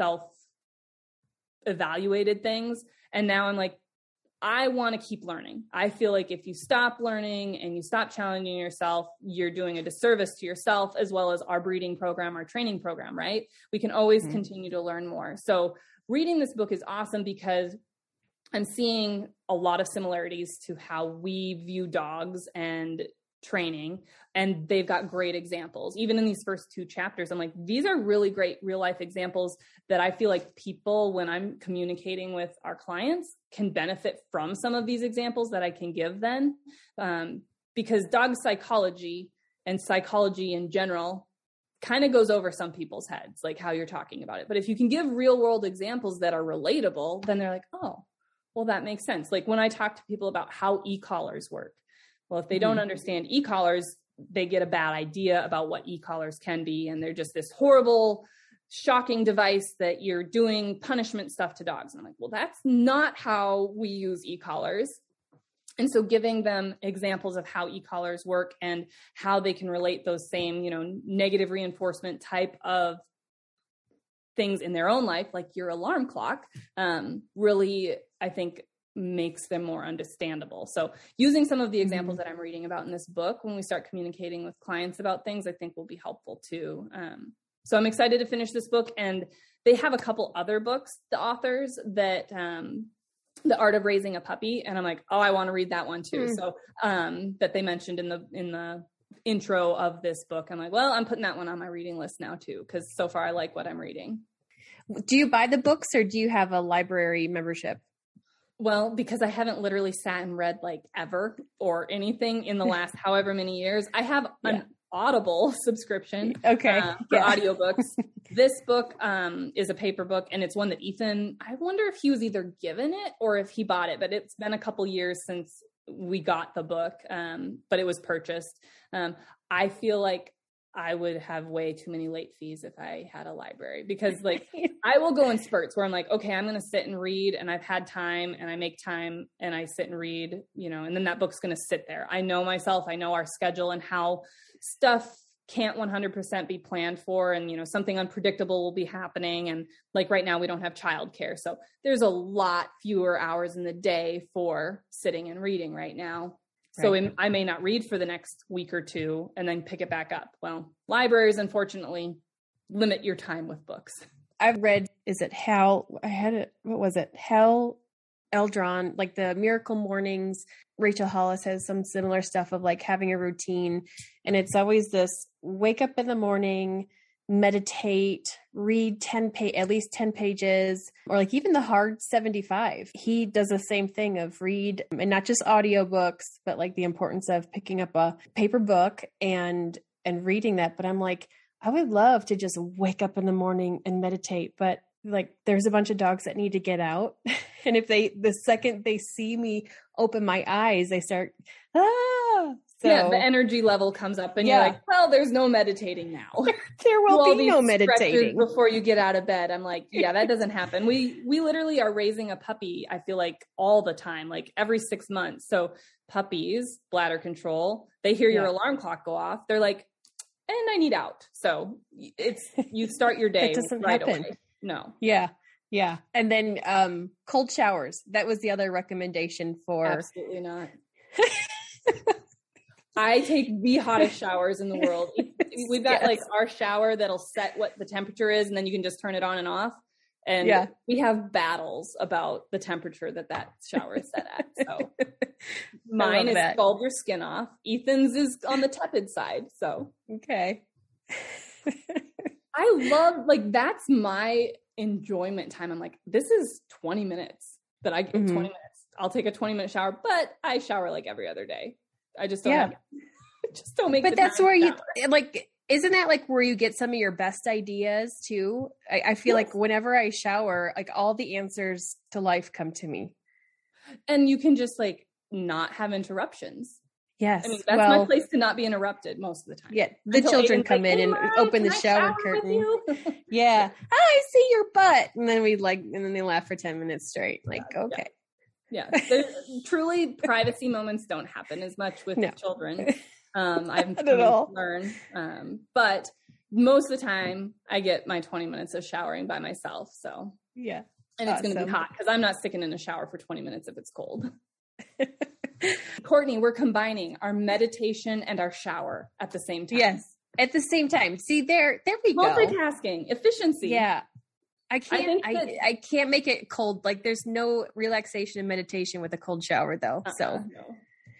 self-evaluated things. And now I'm like, I want to keep learning. I feel like if you stop learning and you stop challenging yourself, you're doing a disservice to yourself as well as our breeding program, our training program, right? We can always mm-hmm. continue to learn more. So reading this book is awesome because I'm seeing a lot of similarities to how we view dogs and training, and they've got great examples. Even in these first two chapters, I'm like, these are really great real life examples that I feel like people, when I'm communicating with our clients, can benefit from some of these examples that I can give them. Um, because dog psychology and psychology in general kind of goes over some people's heads, like how you're talking about it. But if you can give real world examples that are relatable, then they're like, oh, well, that makes sense. Like when I talk to people about how e-collars work, well, if they don't understand e-collars, they get a bad idea about what e-collars can be. And they're just this horrible, shocking device that you're doing punishment stuff to dogs. And I'm like, well, that's not how we use e-collars. And so giving them examples of how e-collars work and how they can relate those same, you know, negative reinforcement type of things in their own life, like your alarm clock, um, really, I think, makes them more understandable. So using some of the examples that I'm reading about in this book, when we start communicating with clients about things, I think will be helpful too. Um, so I'm excited to finish this book, and they have a couple other books, the authors, that, um, The Art of Raising a Puppy. And I'm like, oh, I want to read that one too. Mm. So, um, that they mentioned in the, in the intro of this book. I'm like, well, I'm putting that one on my reading list now too, because so far I like what I'm reading.
Do you buy the books or do you have a library membership?
Well, because I haven't literally sat and read like ever or anything in the last however many years. I have an
Yeah.
Audible subscription
Okay.
uh, for
Yeah.
audiobooks. This book um, is a paper book, and it's one that Ethan, I wonder if he was either given it or if he bought it, but it's been a couple years since we got the book, um, but it was purchased. Um, I feel like I would have way too many late fees if I had a library, because like I will go in spurts where I'm like, okay, I'm going to sit and read, and I've had time and I make time and I sit and read, you know, and then that book's going to sit there. I know myself, I know our schedule and how stuff can't one hundred percent be planned for. And, you know, something unpredictable will be happening. And like right now we don't have childcare. So there's a lot fewer hours in the day for sitting and reading right now. So
Right.
it, I may not read for the next week or two and then pick it back up. Well, libraries, unfortunately, limit your time with books.
I've read, is it Hal? I had it, what was it? Hal Eldron, like the Miracle Mornings. Rachel Hollis has some similar stuff of like having a routine. And it's always this wake up in the morning, meditate, read ten pa- at least ten pages, or like even the hard seventy-five. He does the same thing of read, and not just audiobooks, but like the importance of picking up a paper book and and reading that. But I'm like, I would love to just wake up in the morning and meditate, but like there's a bunch of dogs that need to get out. And if they, the second they see me open my eyes, they start, ah. So
yeah, the energy level comes up and
Yeah.
you're like, well, there's no meditating now.
there will
all
be no
these stretches
meditating.
before you get out of bed. I'm like, yeah, that doesn't happen. We, we literally are raising a puppy, I feel like all the time, like every six months. So puppies, bladder control, they hear your
Yeah.
alarm clock go off. They're like, and I need out. So it's, you start your day
That doesn't
right
happen.
away. No.
Yeah. Yeah. And then um cold showers. That was the other recommendation for
Absolutely not. I take the hottest showers in the world. We've got
Yes.
like our shower that'll set what the temperature is, and then you can just turn it on and off. And
Yeah.
we have battles about the temperature that that shower is set at. So mine is
that.
scald your skin off. Ethan's is on the tepid side. So
Okay.
I love, like, that's my enjoyment time. I'm like, this is twenty minutes, but I get
Mhm.
twenty minutes. I'll take a twenty minute shower, but I shower like every other day. I just don't
Yeah.
have, just don't make
But
the
that's
time
where
to
you
shower.
like, isn't that like where you get some of your best ideas too? I, I feel
Yes.
like whenever I shower, like all the answers to life come to me.
And you can just like not have interruptions.
Yes.
I mean, that's
well,
my place to not be interrupted most of the time.
yeah. The
Until
children
Aiden's
come
like,
in
"Hey,
and
Mom,
open the
can I
shower
with
curtain.
you?"
Yeah. Oh, I see your butt. And then we like, and then they laugh for ten minutes straight. Like,
Yeah,
okay.
Yeah, there, truly privacy moments don't happen as much with
No.
children. Um, I'm
Not at
trying to
all.
learn, um, but most of the time I get my twenty minutes of showering by myself. So,
Yeah.
and it's going to
Awesome.
be hot because I'm not sticking in a shower for twenty minutes if it's cold. Courtney, we're combining our meditation and our shower at the same time.
Yes. At the same time. See, there, there we go.
Multitasking, efficiency.
Yeah. I can't,
think
I,
that-
I, can't make it cold. Like there's no relaxation and meditation with a cold shower though.
Uh-uh,
So,
no.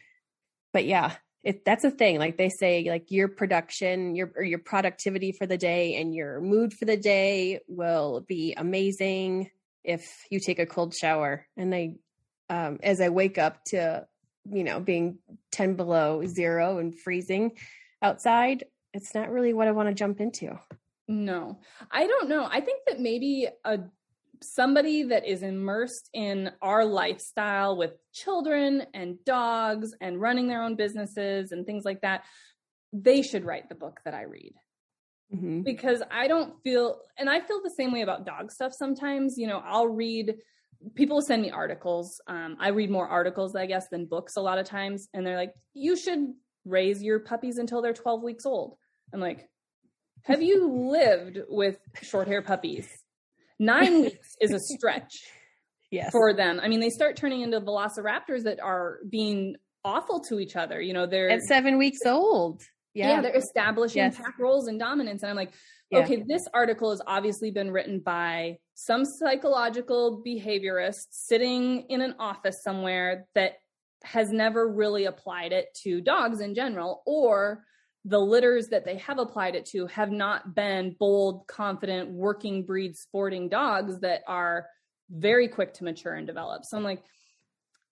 but yeah, it, that's a thing. Like they say, like your production, your, or your productivity for the day and your mood for the day will be amazing if you take a cold shower. And I, um, as I wake up to, you know, being ten below zero and freezing outside, it's not really what I want to jump into.
No, I don't know. I think that maybe a somebody that is immersed in our lifestyle with children and dogs and running their own businesses and things like that, they should write the book that I read.
Mm-hmm.
Because I don't feel, and I feel the same way about dog stuff sometimes. You know, I'll read, people send me articles. Um, I read more articles, I guess, than books a lot of times. And they're like, you should raise your puppies until they're twelve weeks old. I'm like, have you lived with short hair puppies? Nine weeks is a stretch
Yes.
for them. I mean, they start turning into velociraptors that are being awful to each other. You know, they're
At seven weeks old.
yeah,
Yeah.
they're establishing
Yes.
pack roles and dominance. And I'm like,
Yeah.
okay, this article has obviously been written by some psychological behaviorist sitting in an office somewhere that has never really applied it to dogs in general, or the litters that they have applied it to have not been bold, confident, working breed sporting dogs that are very quick to mature and develop. So I'm like,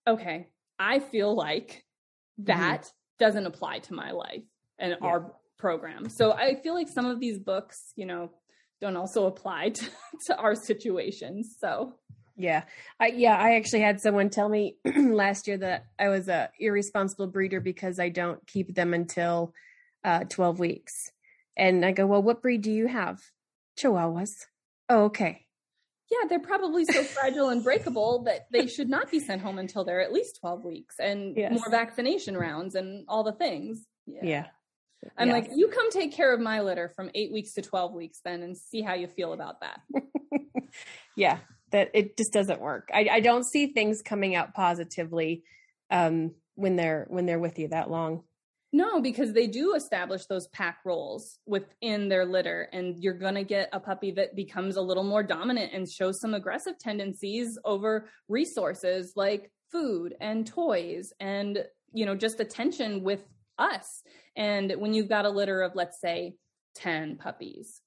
okay, I feel like that mm-hmm. doesn't apply to my life and yeah. our program. So I feel like some of these books, you know, don't also apply to, to our situations. So
yeah, I, yeah, I actually had someone tell me last year that I was a irresponsible breeder because I don't keep them until uh, twelve weeks. And I go, well, what breed do you have? Chihuahuas. Oh, okay.
Yeah, they're probably so fragile and breakable that they should not be sent home until they're at least twelve weeks and yes. more vaccination rounds and all the things. Yeah.
yeah.
I'm
yes.
like, you come take care of my litter from eight weeks to twelve weeks then and see how you feel about that.
yeah, that it just doesn't work. I, I don't see things coming out positively um, when they're when they're with you that long.
No, because they do establish those pack roles within their litter, and you're going to get a puppy that becomes a little more dominant and shows some aggressive tendencies over resources like food and toys and, you know, just attention with us. And when you've got a litter of, let's say, ten puppies,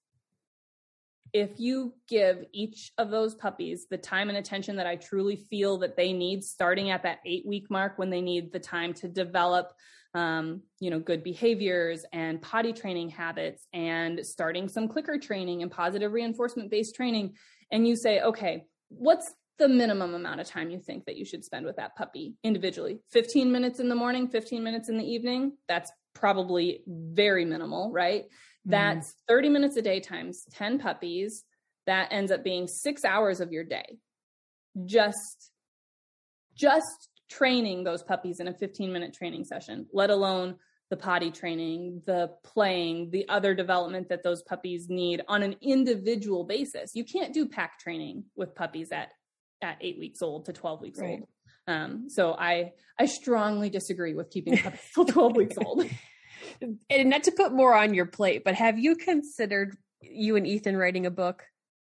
if you give each of those puppies the time and attention that I truly feel that they need, starting at that eight week mark when they need the time to develop, um, you know, good behaviors and potty training habits and starting some clicker training and positive reinforcement based training. And you say, okay, what's the minimum amount of time you think that you should spend with that puppy individually? fifteen minutes in the morning, fifteen minutes in the evening. That's probably very minimal, right? Mm-hmm. That's thirty minutes a day times ten puppies. That ends up being six hours of your day. Just, just training those puppies in a fifteen minute training session, let alone the potty training, the playing, the other development that those puppies need on an individual basis. You can't do pack training with puppies at at eight weeks old to twelve weeks right. old. Um, so I, I strongly disagree with keeping puppies till twelve weeks old.
And not to put more on your plate, but have you considered you and Ethan writing a book?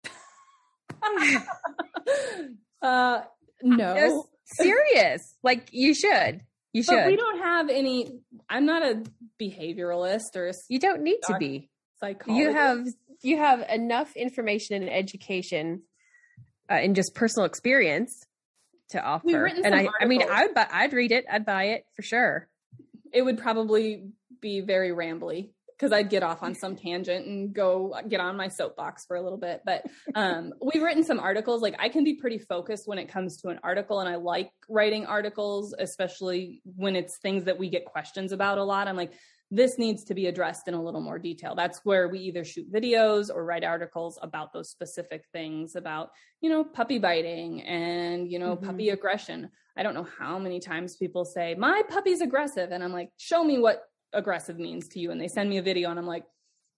uh, no.
Serious. Like you should. You should.
But we don't have any, I'm not a behavioralist or a
You don't need to be.
Psychologist.
You have, you have enough information and education uh, and just personal experience to offer. And I, I mean, I would buy, I'd read it. I'd buy it for sure.
It would probably be very rambly because I'd get off on some tangent and go get on my soapbox for a little bit. But um, we've written some articles. Like I can be pretty focused when it comes to an article, and I like writing articles, especially when it's things that we get questions about a lot. I'm like, this needs to be addressed in a little more detail. That's where we either shoot videos or write articles about those specific things about, you know, puppy biting and, you know, mm-hmm. puppy aggression. I don't know how many times people say, my puppy's aggressive. And I'm like, show me what aggressive means to you. And they send me a video and I'm like,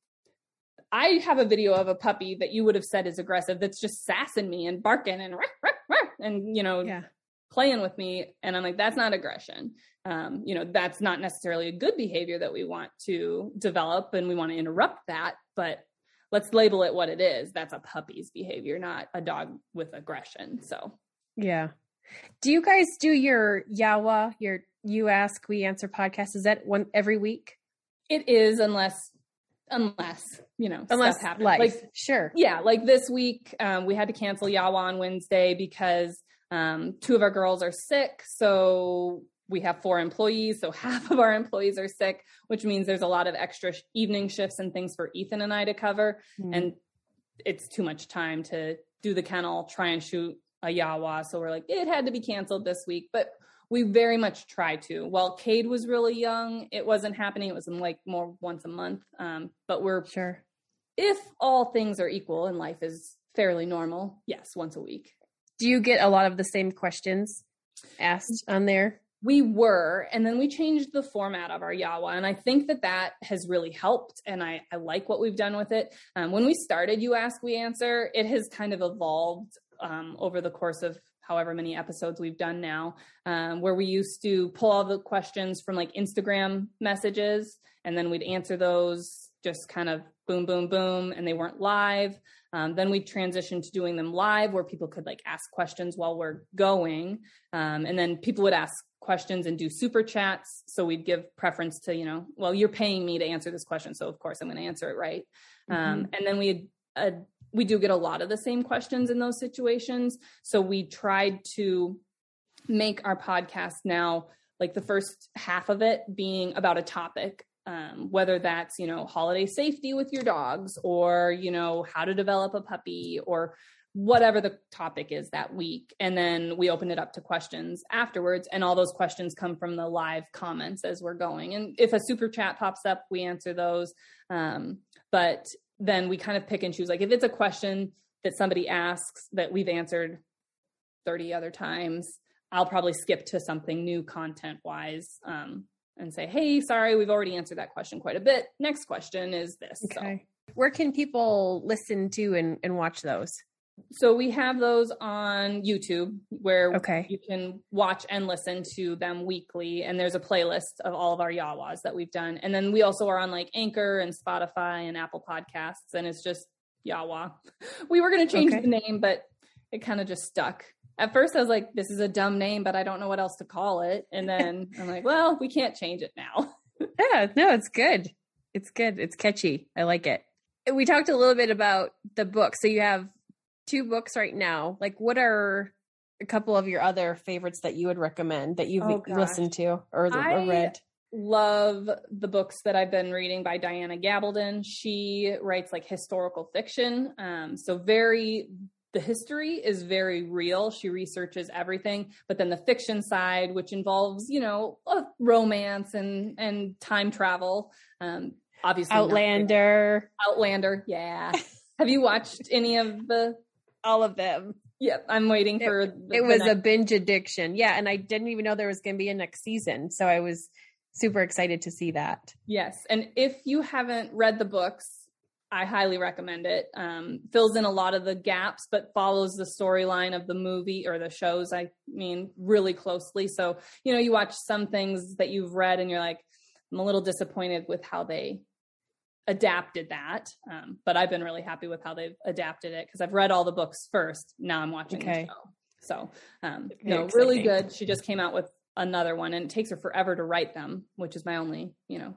I have a video of a puppy that you would have said is aggressive that's just sassing me and barking and, rah, rah, rah, and you know, yeah. playing with me. And I'm like, that's not aggression. Um, you know, that's not necessarily a good behavior that we want to develop and we want to interrupt that, but let's label it what it is. That's a puppy's behavior, not a dog with aggression. So,
yeah. Do you guys do your Yawa, your You Ask, We Answer podcast? Is that one every week?
It is, unless, unless, you know,
unless
stuff happens.
Life.
Like,
sure.
Yeah. Like this week, um, we had to cancel Yawa on Wednesday because um, two of our girls are sick. So we have four employees, so half of our employees are sick, which means there's a lot of extra sh- evening shifts and things for Ethan and I to cover. Mm. And it's too much time to do the kennel, try and shoot a Yawa. So we're like, it had to be canceled this week, but we very much try to. While Cade was really young, it wasn't happening. It was like more once a month. Um, but we're
sure.
If all things are equal and life is fairly normal, yes, once a week.
Do you get a lot of the same questions asked on there?
We were, and then we changed the format of our Yawa. And I think that that has really helped. And I, I like what we've done with it. Um, when we started You Ask, We Answer, it has kind of evolved um, over the course of however many episodes we've done now, um, where we used to pull all the questions from like Instagram messages, and then we'd answer those just kind of boom, boom, boom, and they weren't live. Um, then we transitioned to doing them live where people could like ask questions while we're going. Um, and then people would ask questions and do super chats. So we'd give preference to, you know, well, you're paying me to answer this question, so of course I'm going to answer it right. Mm-hmm. Um, and then we uh, we do get a lot of the same questions in those situations. So we tried to make our podcast now, like the first half of it being about a topic, um, whether that's, you know, holiday safety with your dogs, or, you know, how to develop a puppy, or whatever the topic is that week. And then we open it up to questions afterwards. And all those questions come from the live comments as we're going. And if a super chat pops up, we answer those. Um, but then we kind of pick and choose. Like if it's a question that somebody asks that we've answered thirty other times, I'll probably skip to something new content wise, um, and say, hey, sorry, we've already answered that question quite a bit. Next question is this.
Okay. So. Where can people listen to and, and watch those?
So we have those on YouTube where
okay.
you can watch and listen to them weekly. And there's a playlist of all of our Yawas that we've done. And then we also are on like Anchor and Spotify and Apple Podcasts. And it's just Yawa. We were going to change okay. the name, but it kind of just stuck. At first I was like, this is a dumb name, but I don't know what else to call it. And then I'm like, well, we can't change it now.
Yeah, no, it's good. It's good. It's catchy. I like it. We talked a little bit about the book. So you have two books right now. Like what are a couple of your other favorites that you would recommend that you've
oh,
listened to or, or
I
read?
Love the books that I've been reading by Diana Gabaldon. She writes like historical fiction. Um, so very, the history is very real. She researches everything, but then the fiction side, which involves, you know, romance and, and time travel. Um, obviously
Outlander.
Outlander. Yeah. Have you watched any of the,
all of them?
Yep. I'm waiting
it,
for,
the,
the
it was
next...
a binge addiction. Yeah. And I didn't even know there was going to be a next season. So I was super excited to see that.
Yes. And if you haven't read the books, I highly recommend it. Um, fills in a lot of the gaps, but follows the storyline of the movie or the shows, I mean, really closely. So, you know, you watch some things that you've read and you're like, I'm a little disappointed with how they adapted that. Um, but I've been really happy with how they've adapted it because I've read all the books first. Now I'm watching
okay.
the show. So, um,
Very
no,
exciting.
really good. She just came out with another one and it takes her forever to write them, which is my only, you know,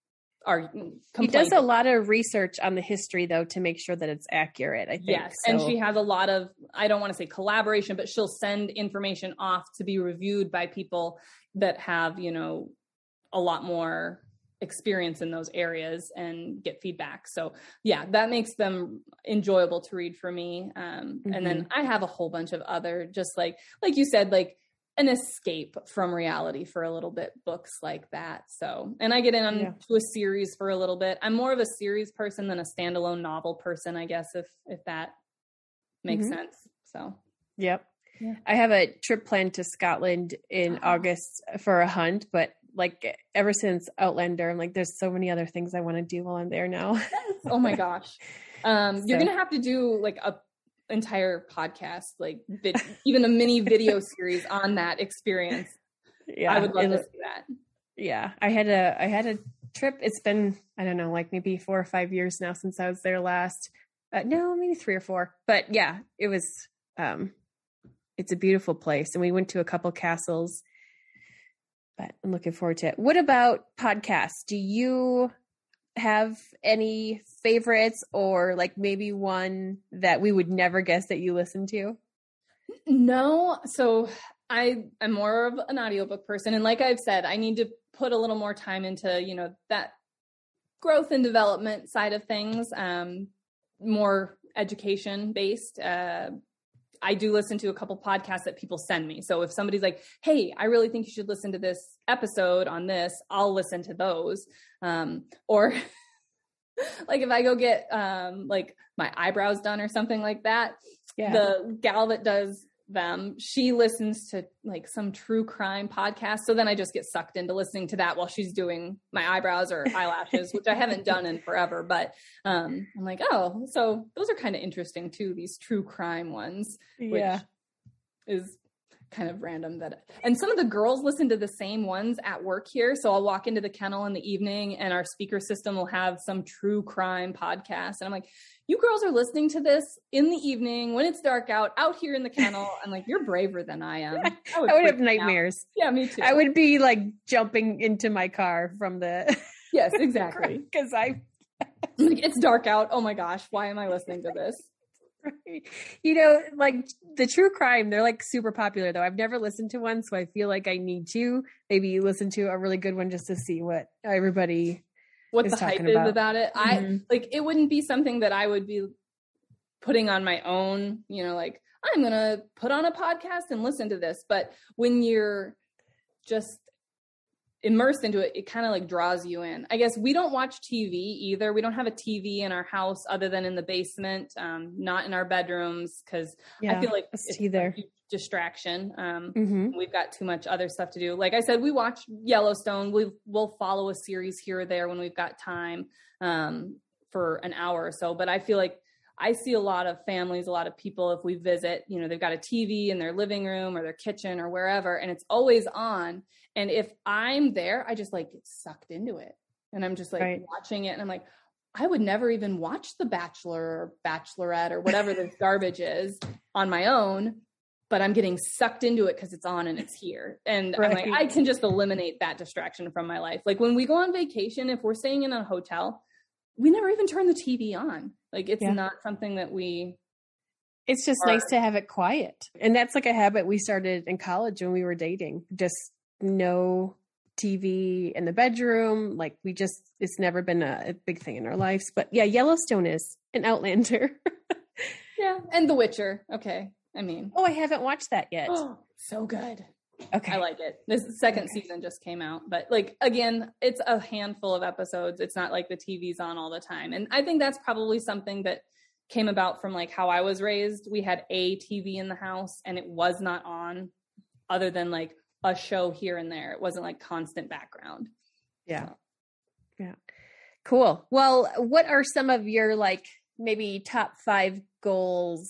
Are
he does a lot of research on the history though to make sure that it's accurate, I think.
Yes.
So.
And she has a lot of, I don't want to say collaboration, but she'll send information off to be reviewed by people that have, you know, a lot more experience in those areas and get feedback. So yeah, that makes them enjoyable to read for me. Um, mm-hmm. And then I have a whole bunch of other, just like, like you said, like an escape from reality for a little bit, books like that. So, and I get in yeah. to a series for a little bit. I'm more of a series person than a standalone novel person, I guess, if, if that makes mm-hmm. sense. So,
yep.
Yeah.
I have a trip planned to Scotland in oh. August for a hunt, but like ever since Outlander, I'm like, there's so many other things I want to do while I'm there now.
Yes. Oh my gosh. Um, so. You're going to have to do like a entire podcast, like vid- even a mini video series on that experience. Yeah, I would love to see that.
Yeah, I had a I had a trip. It's been I don't know, like maybe four or five years now since I was there last. Uh, no, maybe three or four. But yeah, it was. Um, it's a beautiful place, and we went to a couple castles. But I'm looking forward to it. What about podcasts? Do you have any favorites or like maybe one that we would never guess that you listen to?
No. So I am more of an audiobook person. And like I've said, I need to put a little more time into, you know, that growth and development side of things, um, more education based. Uh, I do listen to a couple podcasts that people send me. So if somebody's like, hey, I really think you should listen to this episode on this, I'll listen to those. Um, or like if I go get um, like my eyebrows done or something like that, yeah. the gal that does them, she listens to like some true crime podcast. So then I just get sucked into listening to that while she's doing my eyebrows or eyelashes, which I haven't done in forever. But um, I'm like, oh, so those are kind of interesting too, these true crime ones,
yeah.
which is kind of random. That and some of the girls listen to the same ones at work here. So I'll walk into the kennel in the evening and our speaker system will have some true crime podcast. And I'm like, you girls are listening to this in the evening when it's dark out, out here in the kennel. I'm like, you're braver than I am.
I would, I would have nightmares.
Out. Yeah, me too.
I would be like jumping into my car from the.
Yes, exactly.
Because I.
Like, it's dark out. Oh my gosh, why am I listening to this?
Right. You know, like the true crime, they're like super popular though. I've never listened to one, so I feel like I need to maybe listen to a really good one just to see what everybody
what
is
the hype
talking
is
about.
about it.
Mm-hmm.
I like it wouldn't be something that I would be putting on my own, you know, like I'm going to put on a podcast and listen to this. But when you're just immersed into it, it kind of like draws you in. I guess we don't watch T V either. We don't have a T V in our house other than in the basement, um, not in our bedrooms, because
yeah,
I feel like it's
either.
a huge distraction. Um,
mm-hmm.
We've got too much other stuff to do. Like I said, we watch Yellowstone. We, we'll follow a series here or there when we've got time um, for an hour or so. But I feel like I see a lot of families, a lot of people, if we visit, you know, they've got a T V in their living room or their kitchen or wherever, and it's always on. And if I'm there, I just like get sucked into it. And I'm just like right. watching it. And I'm like, I would never even watch The Bachelor or Bachelorette or whatever this garbage is on my own, but I'm getting sucked into it because it's on and it's here. And right. I'm like, I can just eliminate that distraction from my life. Like when we go on vacation, if we're staying in a hotel, we never even turn the T V on. Like it's yeah. not something that we...
It's just are... nice to have it quiet. And that's like a habit we started in college when we were dating. Just no T V in the bedroom. Like we just, it's never been a, a big thing in our lives. But yeah, Yellowstone is an Outlander.
Yeah. And The Witcher. Okay. I mean.
Oh, I haven't watched that yet.
Oh, so good.
Okay.
I like it. This second
okay.
season just came out, but like, again, it's a handful of episodes. It's not like the T V's on all the time. And I think that's probably something that came about from like how I was raised. We had a T V in the house and it was not on other than like a show here and there. It wasn't like constant background.
Yeah.
So.
Yeah. Cool. Well, what are some of your like maybe top five goals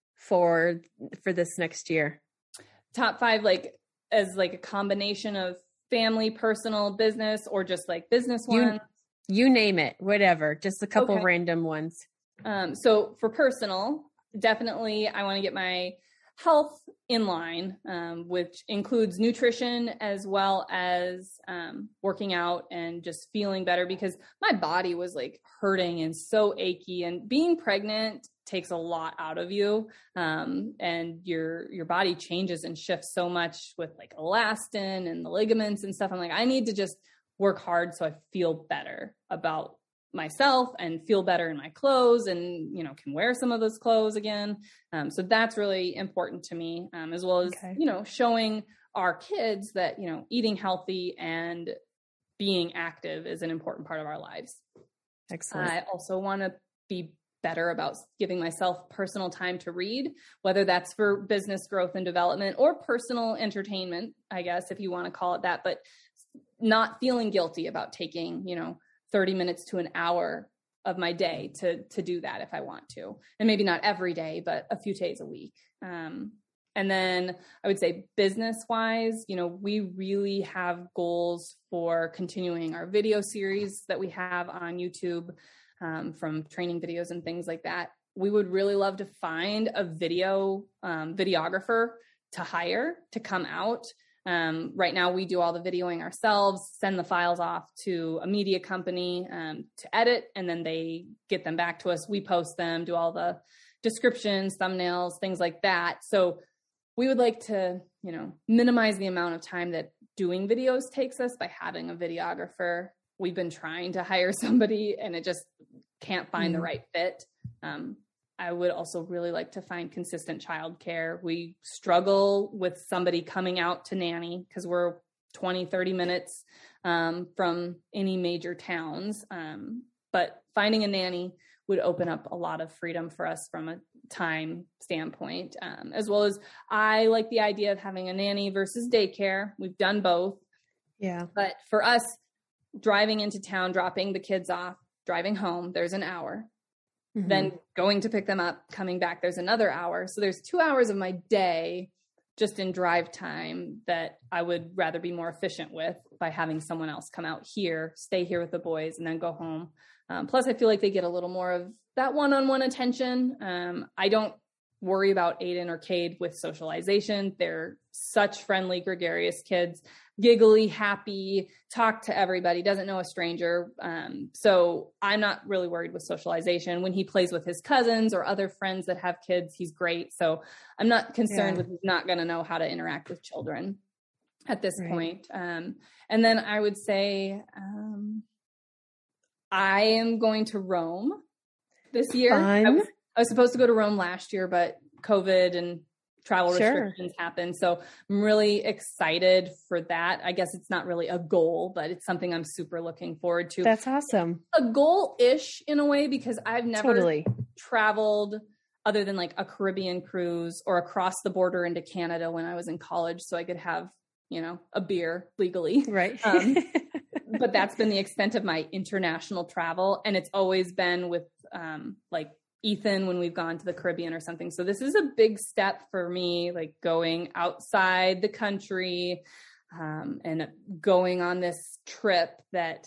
for, for this next year?
Top five, like as like a combination of family, personal, business, or just like business ones?
You, you name it, whatever. Just a couple
okay.
random ones.
Um, so for personal, definitely I want to get my health in line, um, which includes nutrition as well as um, working out and just feeling better because my body was like hurting and so achy, and being pregnant takes a lot out of you. Um, and your, your body changes and shifts so much with like elastin and the ligaments and stuff. I'm like, I need to just work hard so I feel better about myself and feel better in my clothes and, you know, can wear some of those clothes again. Um, so that's really important to me, um, as well as, okay. you know, showing our kids that, you know, eating healthy and being active is an important part of our lives.
Excellent.
I also want to be better about giving myself personal time to read, whether that's for business growth and development or personal entertainment, I guess, if you want to call it that, but not feeling guilty about taking, you know, thirty minutes to an hour of my day to, to do that if I want to. And maybe not every day, but a few days a week. Um, and then I would say business wise, you know, we really have goals for continuing our video series that we have on YouTube, um, from training videos and things like that. We would really love to find a video, um, videographer to hire to come out. Um, right now we do all the videoing ourselves, send the files off to a media company, um, to edit, and then they get them back to us. We post them, do all the descriptions, thumbnails, things like that. So we would like to, you know, minimize the amount of time that doing videos takes us by having a videographer. We've been trying to hire somebody and it just can't find mm-hmm. the right fit. Um, I would also really like to find consistent childcare. We struggle with somebody coming out to nanny because we're twenty, thirty minutes um, from any major towns. Um, but finding a nanny would open up a lot of freedom for us from a time standpoint, um, as well as I like the idea of having a nanny versus daycare. We've done both.
Yeah.
But for us, driving into town, dropping the kids off, driving home, there's an hour. Mm-hmm. Then going to pick them up, coming back, there's another hour. So there's two hours of my day just in drive time that I would rather be more efficient with by having someone else come out here, stay here with the boys, and then go home. Um, plus, I feel like they get a little more of that one-on-one attention. Um, I don't worry about Aiden or Cade with socialization. They're such friendly, gregarious kids, giggly, happy, talk to everybody, doesn't know a stranger. Um, so I'm not really worried with socialization. When he plays with his cousins or other friends that have kids, he's great. So I'm not concerned
Yeah.
with he's not going to know how to interact with children at this
Right.
point. Um, and then I would say um, I am going to Rome this year.
Fun.
I was, I was supposed to go to Rome last year, but COVID and travel
Sure.
restrictions happened. So I'm really excited for that. I guess it's not really a goal, but it's something I'm super looking forward to.
That's awesome.
A goal-ish in a way, because I've never
Totally.
traveled other than like a Caribbean cruise or across the border into Canada when I was in college, so I could have, you know, a beer legally.
Right.
Um, but that's been the extent of my international travel. And it's always been with um, like Ethan when we've gone to the Caribbean or something. So this is a big step for me, like going outside the country um, and going on this trip that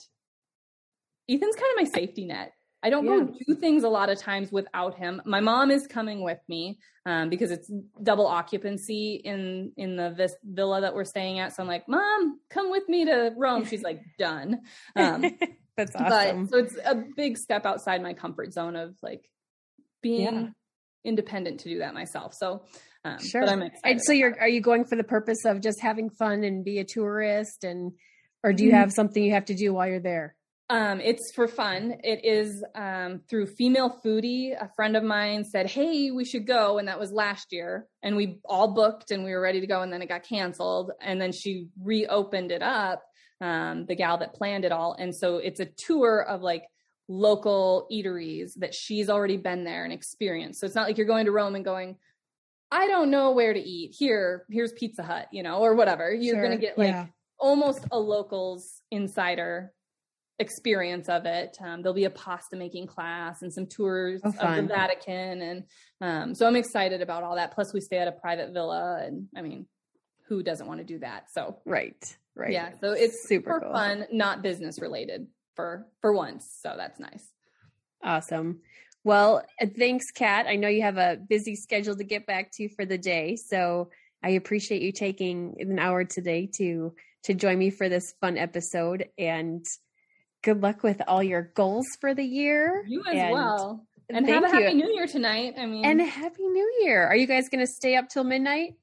Ethan's kind of my safety net. I don't
Yeah.
go do things a lot of times without him. My mom is coming with me um, because it's double occupancy in, in the vis- villa that we're staying at. So I'm like, Mom, come with me to Rome. She's like, done. Um,
That's awesome.
but so it's a big step outside my comfort zone of like being
Yeah.
independent to do that myself. So, um,
Sure.
but I'm excited.
And so
about
you're,
that.
are you going for the purpose of just having fun and be a tourist, and, or do you
Mhm.
have something you have to do while you're there?
Um, it's for fun. It is um, through Female Foodie. A friend of mine said, hey, we should go. And that was last year. And we all booked and we were ready to go. And then it got canceled. And then she reopened it up, um, the gal that planned it all. And so it's a tour of like local eateries that she's already been there and experienced. So it's not like you're going to Rome and going, I don't know where to eat. Here, here's Pizza Hut, you know, or whatever. You're
Sure.
going to get like
Yeah.
almost a locals insider experience of it. Um, there'll be a pasta making class and some tours
Oh,
of
fun.
the Vatican. And um, so I'm excited about all that. Plus we stay at a private villa. And I mean, who doesn't want to do that? So
Right. Right.
yeah, so it's
Super
super
cool.
fun, not business related for, for once. So that's nice.
Awesome. Well, uh, thanks, Kat. I know you have a busy schedule to get back to for the day, so I appreciate you taking an hour today to to join me for this fun episode. And good luck with all your goals for the year.
You as
And
well. And
thank
have a
you.
happy new year tonight. I mean,
And Happy New Year. Are you guys going to stay up till midnight?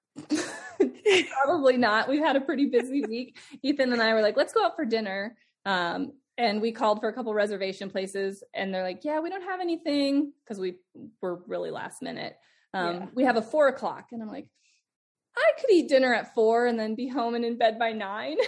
probably not. We've had a pretty busy week. Ethan and I were like, let's go out for dinner. Um, and we called for a couple reservation places and they're like, yeah, we don't have anything because we were really last minute. Um,
Yeah.
We have a four o'clock. And I'm like, I could eat dinner at four and then be home and in bed by nine.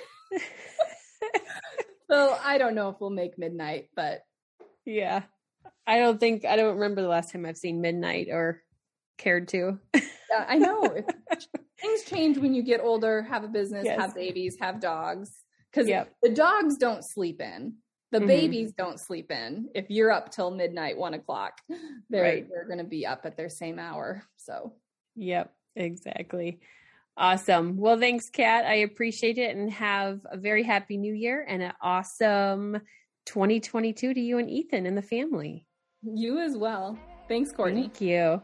So I don't know if we'll make midnight, but
Yeah. I don't think, I don't remember the last time I've seen midnight or cared to.
yeah, I know It's- things change when you get older, have a business,
Yes.
have babies, have dogs. Because
Yep.
the dogs don't sleep in. The
Mhm.
babies don't sleep in. If you're up till midnight, one o'clock, they're
Right.
they're going to be up at their same hour. So
Yep, exactly. Awesome. Well, thanks, Kat. I appreciate it, and have a very happy new year and an awesome twenty twenty-two to you and Ethan and the family.
you as well. Thanks, Courtney.
Thank you.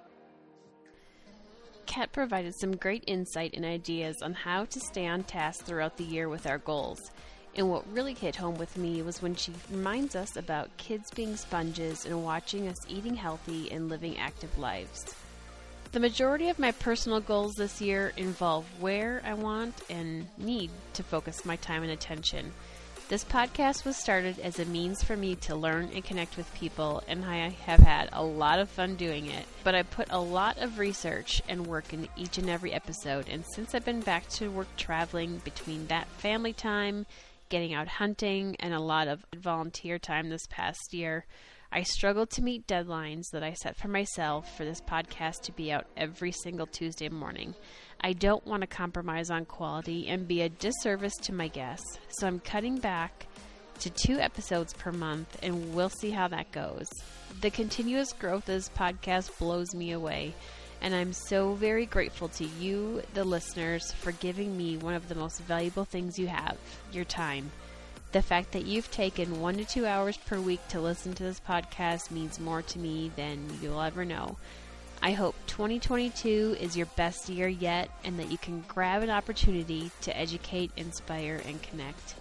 Kat provided some great insight and ideas on how to stay on task throughout the year with our goals. And what really hit home with me was when she reminds us about kids being sponges and watching us eating healthy and living active lives. The majority of my personal goals this year involve where I want and need to focus my time and attention. This podcast was started as a means for me to learn and connect with people, and I have had a lot of fun doing it. But I put a lot of research and work into each and every episode, and since I've been back to work traveling, between that family time, getting out hunting, and a lot of volunteer time this past year, I struggled to meet deadlines that I set for myself for this podcast to be out every single Tuesday morning. I don't want to compromise on quality and be a disservice to my guests, so I'm cutting back to two episodes per month, and we'll see how that goes. The continuous growth of this podcast blows me away, and I'm so very grateful to you, the listeners, for giving me one of the most valuable things you have, your time. The fact that you've taken one to two hours per week to listen to this podcast means more to me than you'll ever know. I hope twenty twenty-two is your best year yet and that you can grab an opportunity to educate, inspire, and connect.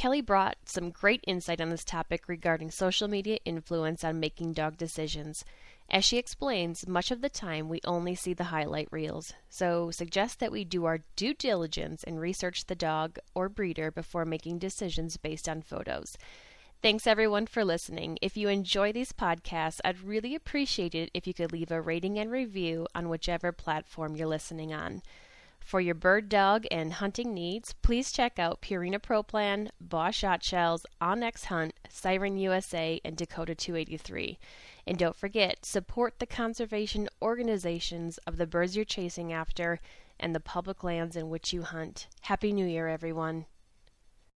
Kelly brought some great insight on this topic regarding social media influence on making dog decisions. As she explains, much of the time we only see the highlight reels, so suggest that we do our due diligence and research the dog or breeder before making decisions based on photos. Thanks everyone for listening. If you enjoy these podcasts, I'd really appreciate it if you could leave a rating and review on whichever platform you're listening on. For your bird, dog, and hunting needs, please check out Purina Pro Plan, Boss Shot Shells, Onyx Hunt, Siren U S A, and Dakota two eighty-three. And don't forget, support the conservation organizations of the birds you're chasing after and the public lands in which you hunt. Happy New Year, everyone.